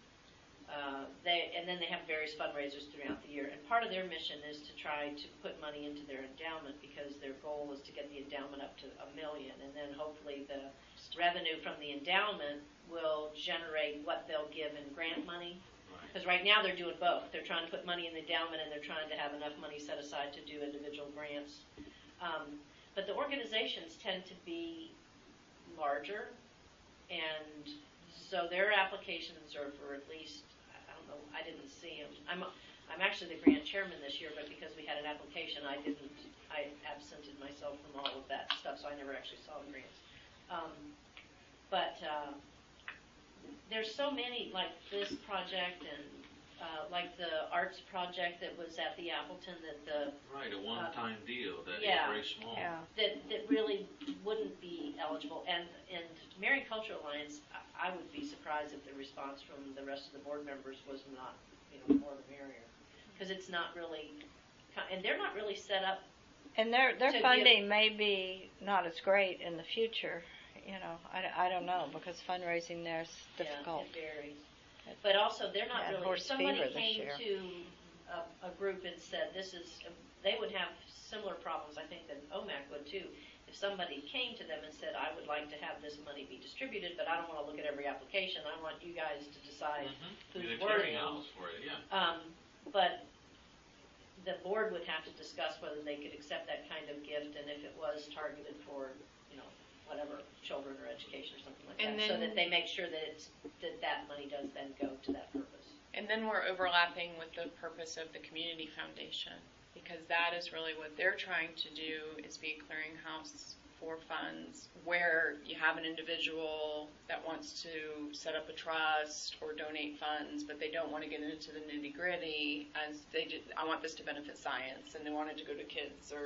then they have various fundraisers throughout the year. And part of their mission is to try to put money into their endowment, because their goal is to get the endowment up to $1 million, and then hopefully the revenue from the endowment will generate what they'll give in grant money. Because right now they're doing both. They're trying to put money in the endowment, and they're trying to have enough money set aside to do individual grants. But the organizations tend to be larger, and so their applications are for at least, I don't know, I didn't see them. I'm actually the grant chairman this year, but because we had an application, I absented myself from all of that stuff, so I never actually saw the grants. But there's so many, like this project, and like the arts project that was at the Appleton, Right, a one-time deal that is yeah. very small. that really wouldn't be eligible. And Marion Cultural Alliance, I would be surprised if the response from the rest of the board members was not, more the merrier, because it's not really, and they're not really set up. And their To funding may be not as great in the future. I don't know, because fundraising there's difficult. Yeah, it varies. But also, they're not Yeah, really. If horse somebody fever this came year. to a group and said, they would have similar problems, I think, that OMAC would too. If somebody came to them and said, I would like to have this money be distributed, but I don't want to look at every application, I want you guys to decide who's Be the worthy. clearinghouse for it, yeah. But the board would have to discuss whether they could accept that kind of gift, and if it was targeted for, whatever, children or education or something like And that, so then- that they make sure that that money does then go to that purpose. And then we're overlapping with the purpose of the community foundation, because that is really what they're trying to do, is be a clearinghouse for funds where you have an individual that wants to set up a trust or donate funds, but they don't want to get into the nitty gritty, as they did. I want this to benefit science, and they want it to go to kids, or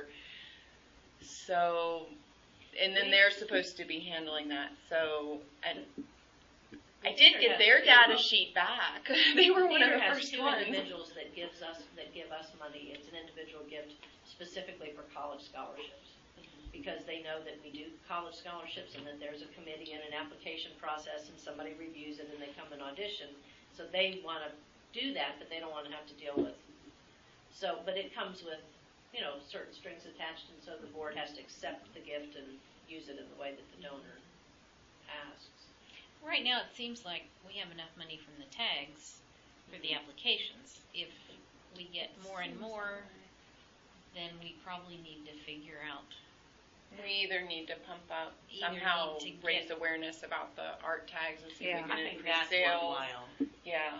so. And then they're supposed to be handling that. So, and I did get their data sheet back. They were one of the first Theater has two ones. individuals that give us money. It's an individual gift specifically for college scholarships, because they know that we do college scholarships and that there's a committee and an application process, and somebody reviews it and they come and audition. So they want to do that, but they don't want to have to deal with. So, but it comes with, certain strings attached, and so the board has to accept the gift and use it in the way that the donor asks. Right now, it seems like we have enough money from the tags for the applications. If we get more and more, then we probably need to figure out. We either need to pump up, Either somehow need to raise get- awareness about the art tags and see Yeah. if we I can think increase that's sales. worthwhile, Yeah.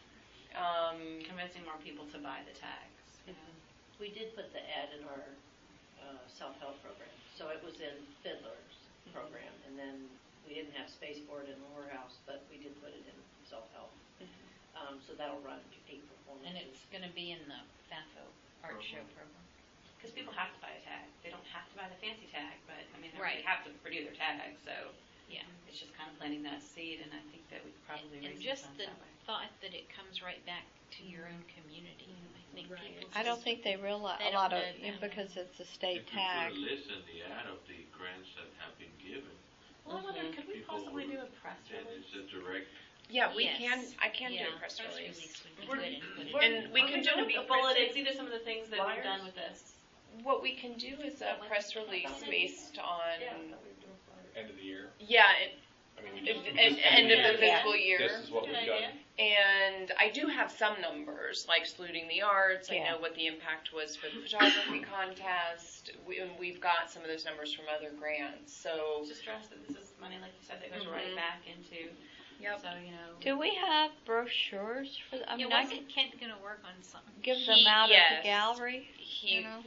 convincing more people to buy the tags. We did put the ad in our self-help program. So it was in Fiddler's program, and then we didn't have space for it in the Morehouse, but we did put it in self-help. So that'll run 8 performances. And it's going to be in the FAFO art show program. Because people have to buy a tag. They don't have to buy the fancy tag, but, they Right. have to produce their tag, so Yeah. it's just kind of planting that seed, and I think that we could probably And raise some just funds the that way. thought that it comes right back to your own community. I think Right. people I don't just- think they realize They a lot don't of know that. because it's a state If you tag. put a list in the ad of the grants that have been given, Well, I wonder, could we people possibly will- do a press then release? it's a direct, Yeah, we Yes. can. I can do Yeah, a press release. would be We're- good and put it And in. we What can we're do gonna a be press bulleted. release. These are some of the things that we've done with this. What we can do is a press release based on. End of the year. Yeah, I mean, we it, just, and end of the Yeah. fiscal year. this is what Good we've idea. done. And I do have some numbers, like saluting the arts. I Yeah. know what the impact was for the photography contest. We've got some of those numbers from other grants. So, Just stress that this is money, like you said, that goes Mhm. right back into, yep. so, Do we have brochures for? I mean, Yeah, I wasn't Kent going to work on something? give them He- out at yes. the gallery. He You know?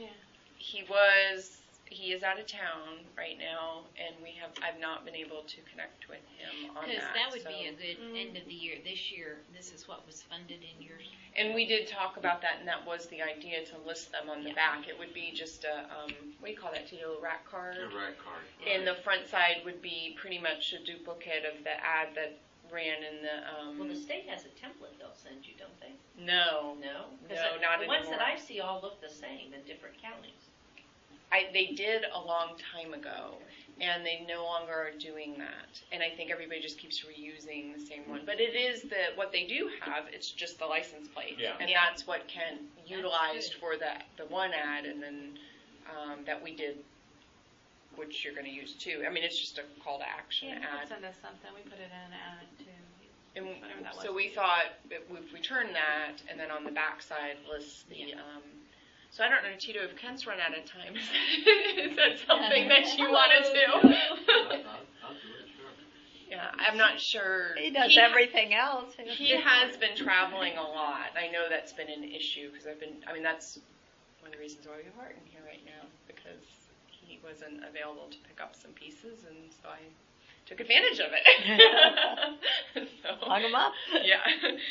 he is out of town right now, and I've not been able to connect with him on Because that. that would so. be a good end of the year. This year, this is what was funded in yours. And we did talk about that, and that was the idea, to list them on the Yeah. back. It would be just a, what do you call that, Tito, a rack card? a rat card. And the front side would be pretty much a duplicate of the ad that ran in the, Well, the state has a template they'll send you, don't they? no. No? 'Cause No, not the ones that anymore. I see all look the same in different counties. They did a long time ago, and they no longer are doing that. And I think everybody just keeps reusing the same one. But it is what they do have, it's just the license plate. Yeah. And Yeah. that's what Ken utilized for the one ad, and then that we did, which you're going to use too. I mean, it's just a call to action Yeah, you ad. could send us something, we put it in an ad too. And Whatever that so was. we thought that if we turn that, and then on the back side lists the, so I don't know, Tito, if Ken's run out of time, is that something that you want to do? I'll do it, sure. Yeah, I'm not sure. He does everything else. He has been traveling a lot. I know that's been an issue, because that's one of the reasons why we have Martin here right now, because he wasn't available to pick up some pieces, and so I took advantage of it. Hung him up. Yeah.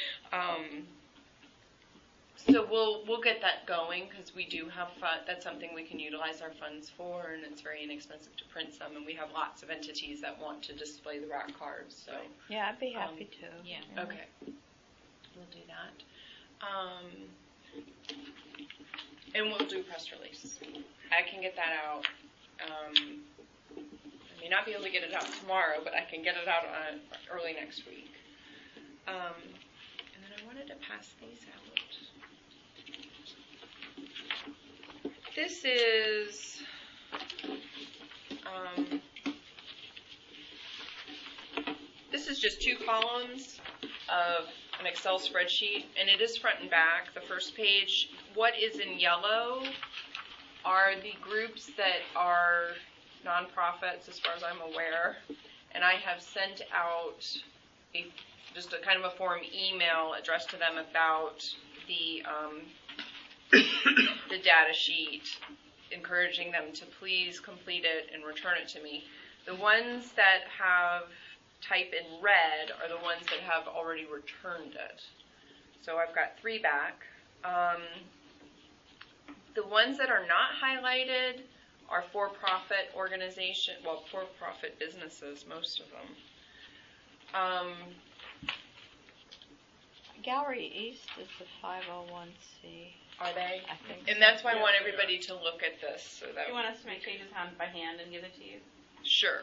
So we'll get that going, because we do have that's something we can utilize our funds for, and it's very inexpensive to print some, and we have lots of entities that want to display the rack cards. So Yeah, I'd be happy to. Yeah. okay, we'll do that, and we'll do press release. I can get that out. I may not be able to get it out tomorrow, but I can get it out early next week. And then I wanted to pass these out. This is, this is just 2 columns of an Excel spreadsheet, and it is front and back. The first page, what is in yellow are the groups that are nonprofits, as far as I'm aware, and I have sent out just a kind of a form email addressed to them about the the data sheet, encouraging them to please complete it and return it to me. The ones that have type in red are the ones that have already returned it. So I've got 3 back. The ones that are not highlighted are for-profit organization, well, for-profit businesses, most of them. Gallery East is the 501c. Are they? I think And so. that's why I want everybody to look at this, so that Do you want us to make changes by hand and give it to you? sure.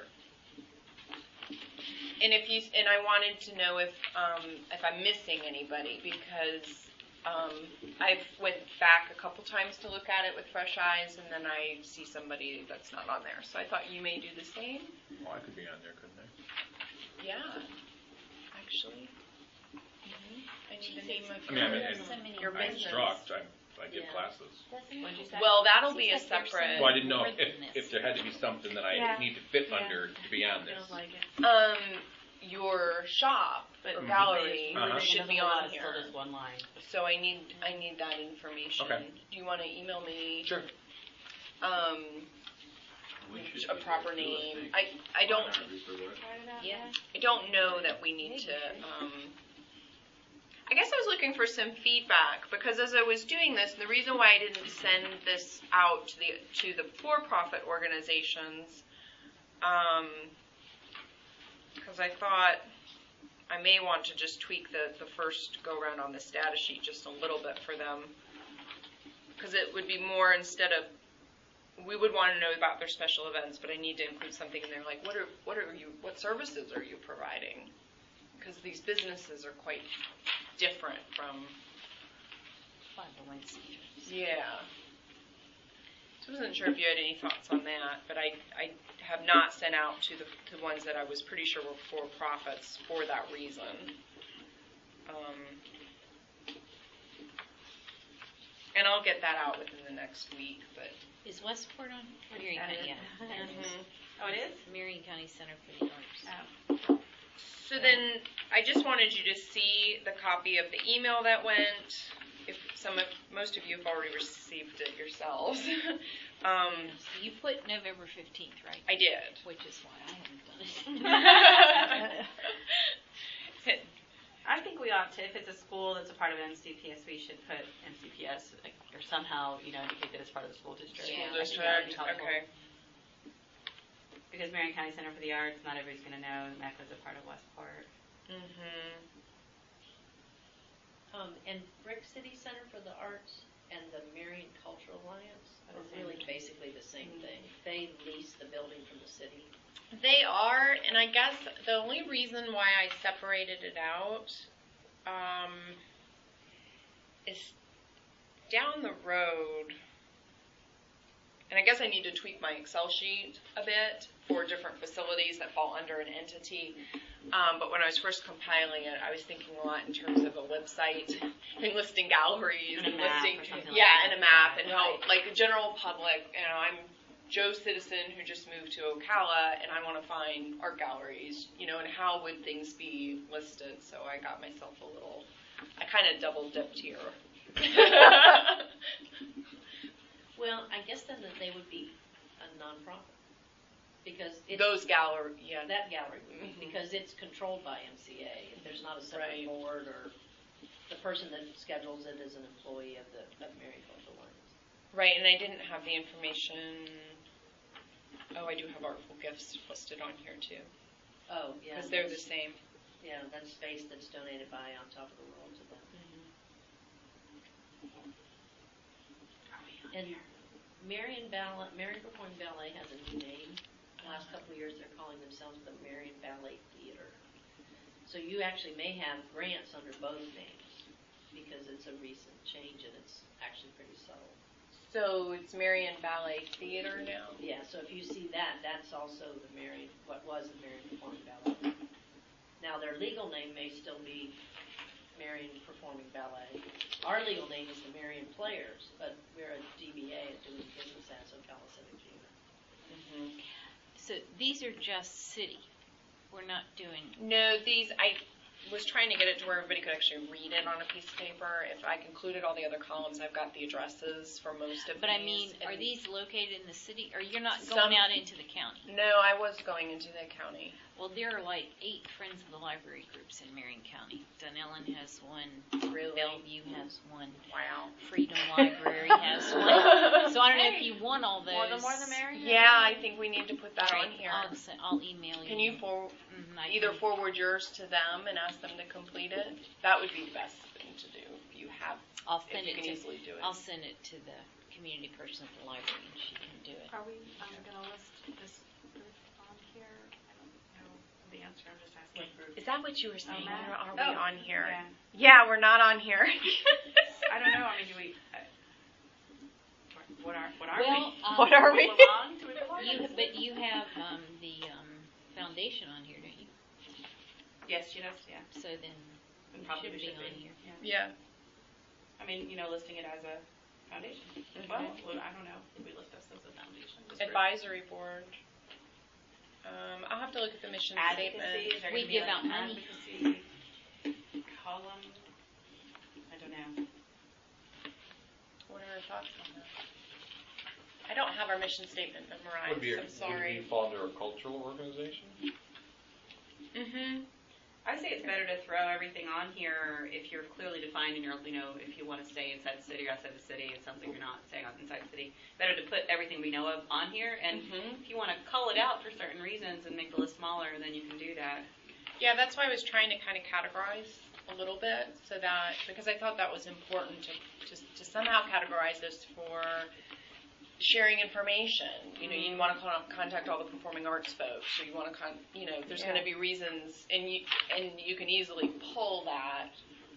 And I wanted to know if I'm missing anybody, because I've went back a couple times to look at it with fresh eyes, and then I see somebody that's not on there. So I thought you may do the same. Well, I could be on there, couldn't I? Yeah, actually. I need the name of I mean, your I business. instruct, I give Yeah. classes. What'd you say? Well, that'll be a Seems like there's separate. Well, I didn't know More than if this. there had to be something that I Yeah. need to fit Yeah. under to be on this. Feels like it. Your shop But or Mhm. gallery Uh-huh. should be Another on one is here. Still just one line. So I need that information. Okay. Do you want to email me? Sure. We should A be proper there too, name. think. I don't On our report. Yeah. I don't know that we need to. I guess I was looking for some feedback, because as I was doing this, the reason why I didn't send this out to the for-profit organizations, because I thought I may want to just tweak the first go around on this data sheet just a little bit for them, because it would be more, instead of, we would want to know about their special events, but I need to include something in there like what services are you providing? Because these businesses are quite different from. 501c. Yeah. So I wasn't sure if you had any thoughts on that, but I have not sent out to the ones that I was pretty sure were for profits for that reason. And I'll get that out within the next week, but. Is Westport on? What Marion is County, that? yeah. Oh, it is? Marion County Center for the Arts. So then, I just wanted you to see the copy of the email that went. If most of you have already received it yourselves. So you put November 15th, right? I did. Which is why I haven't done it. I think we ought to, if it's a school that's a part of MCPS, we should put MCPS or somehow, indicate that it's part of the school district. School I think that would be district, helpful. okay. Because Marion County Center for the Arts, not everybody's going to know MECA's a part of Westport. Mm-hmm. And Brick City Center for the Arts and the Marion Cultural Alliance are really basically the same thing. They lease the building from the city. They are, and I guess the only reason why I separated it out is down the road, and I guess I need to tweak my Excel sheet a bit for different facilities that fall under an entity. But when I was first compiling it, I was thinking a lot in terms of a website and listing galleries And a map listing, or something yeah, like and that. a map, and Right. how, like, the general public, I'm Joe Citizen who just moved to Ocala, and I want to find art galleries, and how would things be listed? So I got myself I kind of double dipped here. Well, I guess then that they would be a nonprofit. Because it's. Those gallery, yeah. That gallery would be, Mhm. because it's controlled by MCA. There's not a separate Right. board, or the person that schedules it is an employee of Marion Cultural Alliance. Right, and I didn't have the information. Oh, I do have Artful Gifts listed on here too, Oh, yeah. because they're the that's- same. Yeah, that's space that's donated by On Top of the World to them. And Marion Performing Ballet has a new name. The last couple of years, they're calling themselves the Marion Ballet Theater. So you actually may have grants under both names, because it's a recent change and it's actually pretty subtle. So it's Marion Ballet Theater now? Yeah, so if you see that, that's also the Marion, what was the Marion Performing Ballet. Now, their legal name may still be Marion Performing Ballet. Our legal name is the Marion Players, but we're a DBA at doing business as Ocala Civic Theater. So these are just city. We're not doing. No, these, I was trying to get it to where everybody could actually read it on a piece of paper. If I concluded all the other columns, I've got the addresses for most of But these. I mean, are and these located in the city, or you're not Some- going out into the county? No, I was going into the county. Well, there are like 8 Friends of the Library groups in Marion County. Dunellen has one. Really? Bellevue has one. Wow. Freedom Library has one. So I don't know if you want all those. More the merrier. Yeah, I think we need to put that on Right, here. I'll email you. Can you Mhm, I either can- forward yours to them and ask them to complete it? That would be the best thing to do if you have, I'll if send you it can to. easily do it. I'll send it to the community person at the library, and she can do it. Are we going to list this group on here? I don't know the answer. I'm just asking. Is that what you were saying? Matt? Are we Oh, on here? yeah. Yeah, we're not on here. I don't know. I mean, do we? What are Well, we? What are we? Do we belong? Do we belong? But you have the foundation on here, don't you? Yes, she does. Yeah. So then We it probably should be on here. Yeah. Yeah. I mean, listing it as a foundation. Well, I don't know. We list us as a foundation. Just for Advisory board. I'll have to look at the mission advocacy. statement. Is there We gonna be give like out an money. advocacy column? I don't know. What are our thoughts on that? I don't have our mission statement memorized. Would be, I'm sorry. would you fall under a cultural organization? Mm-hmm. I say it's better to throw everything on here if you're clearly defined and you're, if you want to stay inside the city or outside the city. It sounds like you're not staying inside the city. Better to put everything we know of on here, and if you want to cull it out for certain reasons and make the list smaller, then you can do that. Yeah, that's why I was trying to kind of categorize a little bit, so that, because I thought that was important to somehow categorize this for sharing information. You want to contact all the performing arts folks, or you want to there's going to be reasons, and you can easily pull that,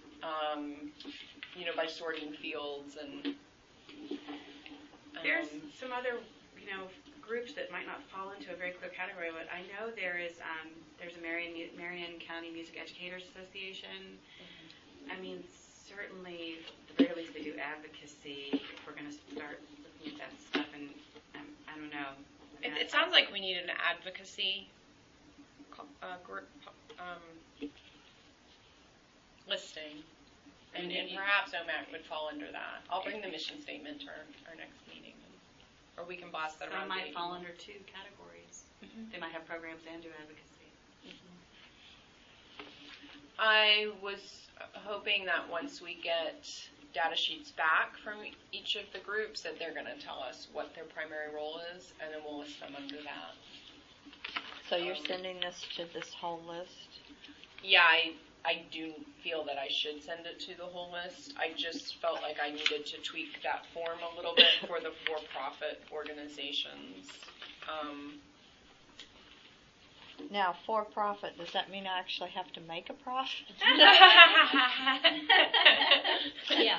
by sorting fields and. There's some other, groups that might not fall into a very clear category, but I know there's a Marion County Music Educators Association. I mean, certainly, at the very least, they do advocacy. If we're going to start looking at that stuff, and I don't know. It sounds like we need an advocacy group listing, and perhaps OMAC would fall under that. I'll bring the mission statement to our next meeting, or we can boss that Some around. might fall under 2 categories. They might have programs and do advocacy. I was hoping that once we get data sheets back from each of the groups, that they're going to tell us what their primary role is, and then we'll list them under that. So you're sending this to this whole list? Yeah, I do feel that I should send it to the whole list. I just felt like I needed to tweak that form a little bit for the for-profit organizations. Now, for profit, does that mean I actually have to make a profit? Yeah.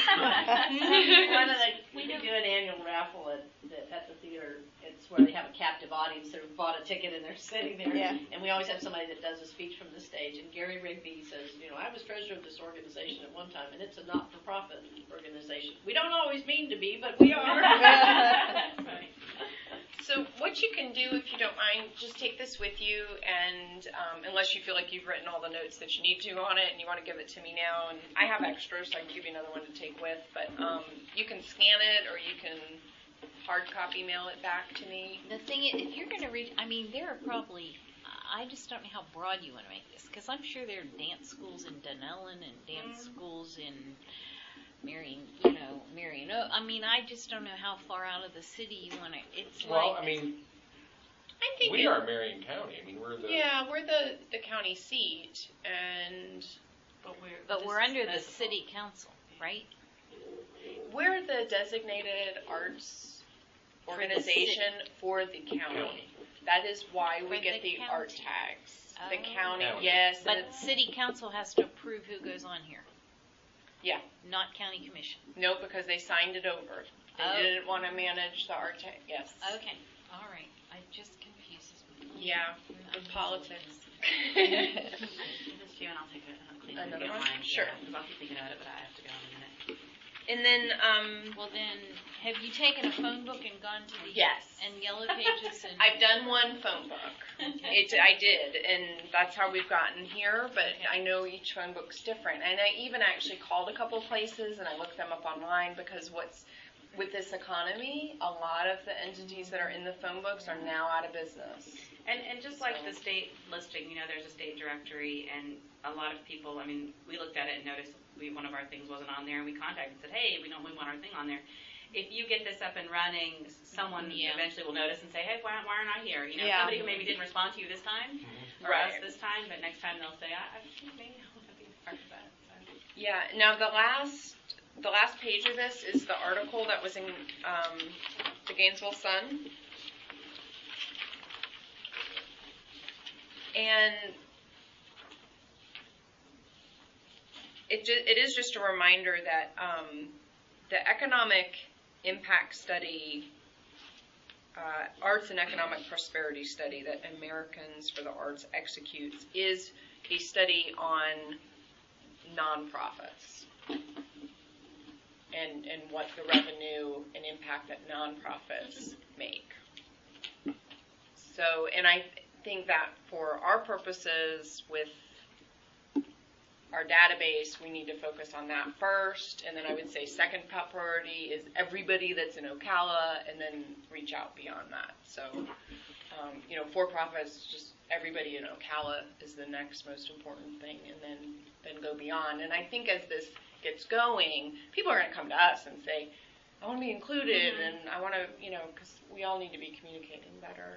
We do an annual raffle at the theater. It's where they have a captive audience that have bought a ticket and they're sitting there. Yeah. And we always have somebody that does a speech from the stage. And Gary Rigby says, I was treasurer of this organization at one time, and it's a not-for-profit organization. We don't always mean to be, but we are. Right. So what you can do, if you don't mind, just take this with you, and unless you feel like you've written all the notes that you need to on it and you want to give it to me now, and I have extras, so I can give you another one to take with, but you can scan it or you can hard copy mail it back to me. The thing is, if you're going to read, there are probably, I just don't know how broad you want to make this, because I'm sure there are dance schools in Dunellen and dance schools in Marion. I just don't know how far out of the city you want to. It's Well, like. I mean, I think we are Marion County. I mean, we're the. Yeah, we're the county seat, and But we're under the city council, right? we're the designated arts organization for the county. That is why we For get the the art county. tags. The Oh. county, County. yes. and But it's- city council has to approve who goes on here. Yeah. Not county commission. No, because they signed it over. They Oh. didn't want to manage the art. Yes. Okay, all right. I just confuses me. Yeah, with politics. Give this to you and I'll take it and I'll clean it. if Another you don't one? mind. Sure. Yeah, 'cause I'll keep thinking about it, but I have to go in a minute. And then, Well then, have you taken a phone book and gone to the yes. and Yellow Pages and I've done one phone book. I did, and that's how we've gotten here, but I know each phone book's different. And I even actually called a couple places and I looked them up online because with this economy, a lot of the entities that are in the phone books are now out of business. And just like the state listing, there's a state directory, and a lot of people, we looked at it and noticed one of our things wasn't on there, and we contacted and said, hey, we want our thing on there. If you get this up and running, someone eventually will notice and say, hey, why aren't I here? Somebody who maybe didn't respond to you this time, or us this time, but next time they'll say, excuse me, I want to be part of that. So. Yeah. Now the last page of this is the article that was in the Gainesville Sun, and it is just a reminder that the economic impact study, Arts and Economic Prosperity Study that Americans for the Arts executes, is a study on nonprofits and what the revenue and impact that nonprofits make. So, and I think that for our purposes with our database, we need to focus on that first, and then I would say second top priority is everybody that's in Ocala, and then reach out beyond that. So, for-profits, just everybody in Ocala is the next most important thing, and then go beyond. And I think as this gets going, people are going to come to us and say, I want to be included, and I want to, because we all need to be communicating better.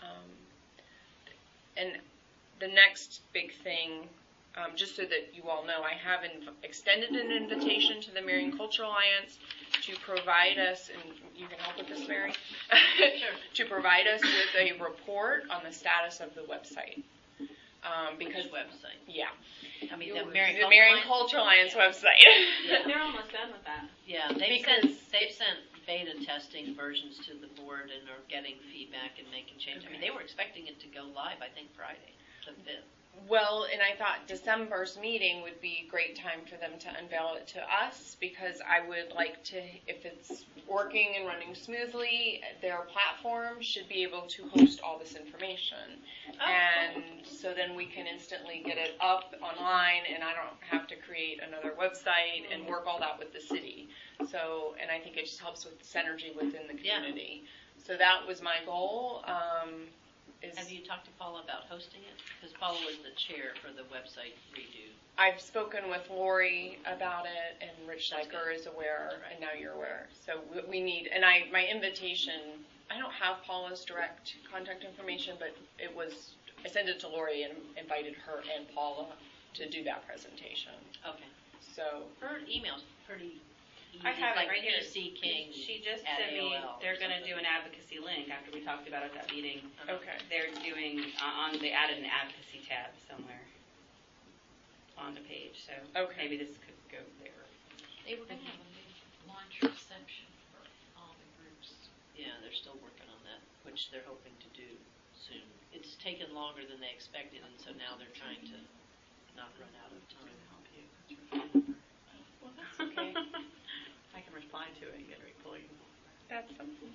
And the next big thing, just so that you all know, I have extended an invitation to the Marion Cultural Alliance to provide us, and you can help with this, Mary, to provide us with a report on the status of the website. Because Which website? Yeah. The The Marion Marion Cultural Alliance website. They're almost done with that. Yeah, they've sent beta testing versions to the board and are getting feedback and making changes. Okay. They were expecting it to go live, I think, Friday, the 5th. Well, and I thought December's meeting would be a great time for them to unveil it to us, because I would like to, if it's working and running smoothly, their platform should be able to host all this information. And so then we can instantly get it up online, and I don't have to create another website and work all that with the city. So, and I think it just helps with synergy within the community. So that was my goal. Have you talked to Paula about hosting it? Because Paula was the chair for the website redo. I've spoken with Lori about it, and Rich Schleicher is aware, and now you're aware. So we need, and my invitation, I don't have Paula's direct contact information, but I sent it to Lori and invited her and Paula to do that presentation. Okay. So Her email's pretty easy. I have It's it right here. PC King She just at sent me, AOL or they're going to something. do an advocacy link after we talked about it at that meeting. okay. They're doing, they added an advocacy tab somewhere on the page, so Okay. maybe this could go there. they were going to have a big launch reception for all the groups. Yeah, they're still working on that, which they're hoping to do soon. It's taken longer than they expected, and so now they're trying to not run out of time. Well, that's okay. I can reply to it and get a reply. That's something.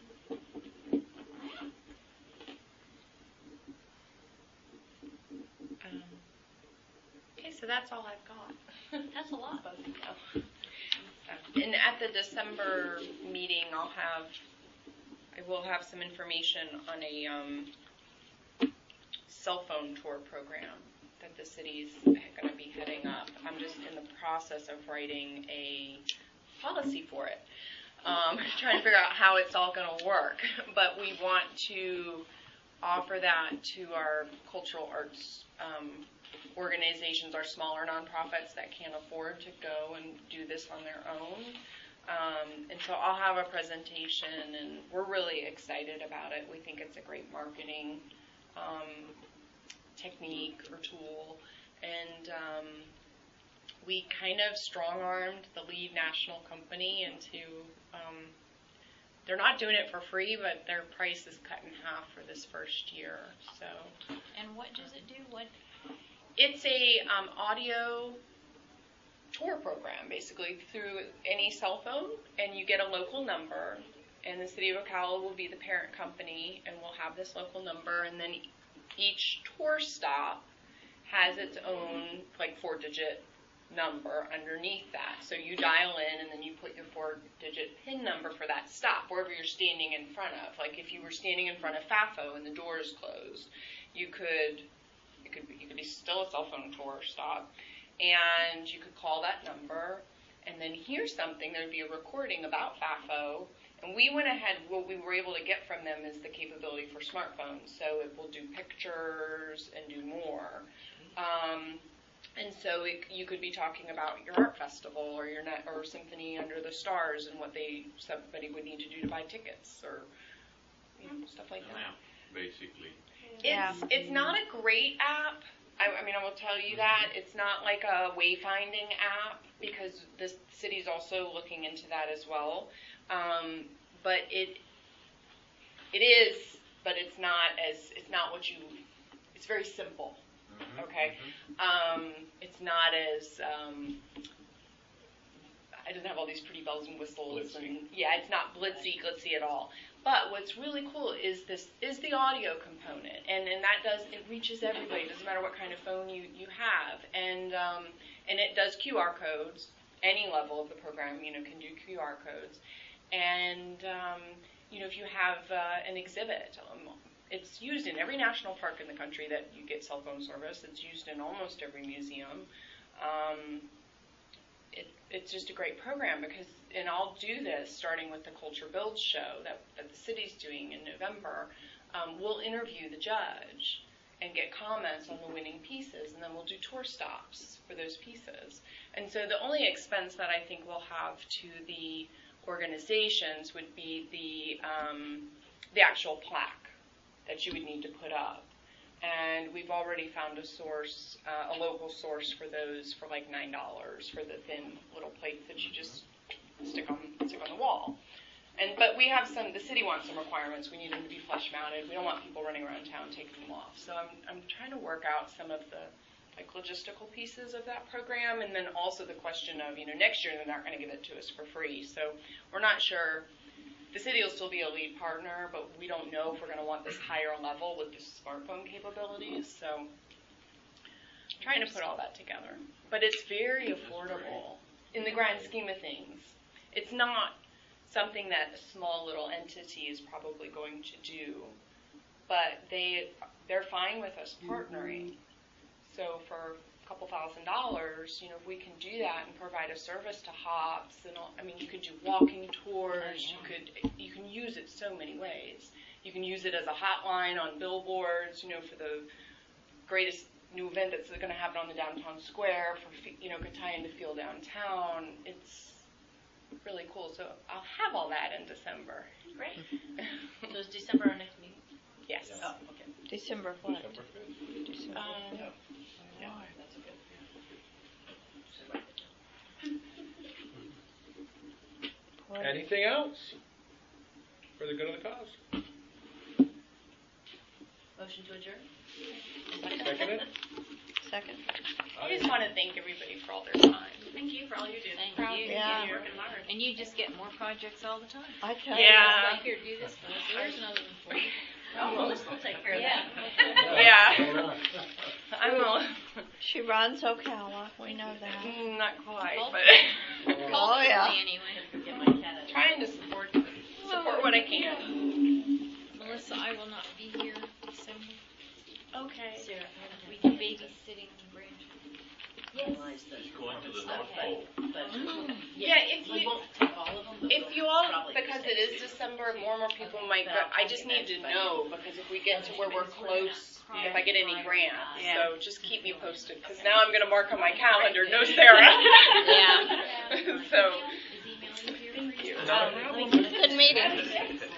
Okay, so that's all I've got. That's a lot. And at the December meeting, I will have some information on a cell phone tour program that the city's going to be heading up. I'm just in the process of writing a policy for it, trying to figure out how it's all going to work. But we want to offer that to our cultural arts organizations, our smaller nonprofits that can't afford to go and do this on their own. And so I'll have a presentation, and we're really excited about it. We think it's a great marketing technique or tool. And we kind of strong-armed the lead national company into they're not doing it for free, but their price is cut in half for this first year. So And what does it do? What? it's a audio tour program, basically, through any cell phone, and you get a local number, and the City of Ocala will be the parent company, and we'll have this local number, and then each tour stop has its own, like, 4-digit number underneath that. So you dial in, and then you put your 4-digit PIN number for that stop, wherever you're standing in front of. Like, if you were standing in front of FAFO and the door is closed, you could be still a cell phone tour stop, and you could call that number and then hear something. There'd be a recording about FAFO, and we went ahead, what we were able to get from them is the capability for smartphones, so it will do pictures and do more. And so you could be talking about your art festival or your or Symphony Under the Stars and what somebody would need to do to buy tickets or stuff like that. Basically. It's not a great app. I mean, I will tell you that. It's not like a wayfinding app because the city's also looking into that as well. But it is, but it's not what you, it's very simple. Okay? It's not as, it doesn't have all these pretty bells and whistles. Glitzy. And it's not glitzy at all. But what's really cool is the audio component, and it reaches everybody. It doesn't matter what kind of phone you have, and it does QR codes. Any level of the program, can do QR codes, and if you have an exhibit, it's used in every national park in the country that you get cell phone service. It's used in almost every museum. It's just a great program and I'll do this starting with the Culture Builds show that the city's doing in November. We'll interview the judge and get comments on the winning pieces, and then we'll do tour stops for those pieces. And so the only expense that I think we'll have to the organizations would be the actual plaque that you would need to put up. And we've already found a local source for those for like $9 for the thin little plates that you just stick on the wall. But we have the city wants some requirements. We need them to be flush mounted. We don't want people running around town taking them off. So I'm trying to work out some of the logistical pieces of that program, and then also the question of, next year they're not going to give it to us for free. So we're not sure. The city will still be a lead partner, but we don't know if we're going to want this higher level with the smartphone capabilities. So trying to put all that together. But it's very affordable in the grand scheme of things. It's not something that a small little entity is probably going to do, but they're fine with us partnering. So for a couple $1,000, if we can do that and provide a service to hops, and you could do walking tours. You can use it so many ways. You can use it as a hotline on billboards, for the greatest new event that's going to happen on the downtown square for, could tie into Feel Downtown. It's really cool. So I'll have all that in December. Great. So is December our next meeting? Yes. Oh, okay. December what? December 5th. December. Yeah, that's okay. Anything else for the good of the cause? Motion to adjourn? Second it? Second. I just want to thank everybody for all their time. Thank you for all you do. Thank Proud you. of Yeah. You're working hard. And you just get more projects all the time. I tell Yeah. Like, here, do this for us. Here's another one for you. Oh, Melissa will take care of Yeah. that. Yeah. She runs Ocala. We know that. not quite, but Oh, yeah. Anyway. Get my cat out. trying to support what I can. Melissa, I will not be here December. Okay. Sarah, We can babysitting grandchildren. realize that. She's going to the stuff, North but- Pole. but- Yeah, if We you won't take all of them, but if we'll you all probably because just it take is two. December, more and more people Okay. might go. But I just need to know because if we get to where we're close, if I get any grants, so just keep me posted because now I'm gonna mark on my calendar. No Sarah. Yeah. So. Is email easier for you? Thank you. Good meeting.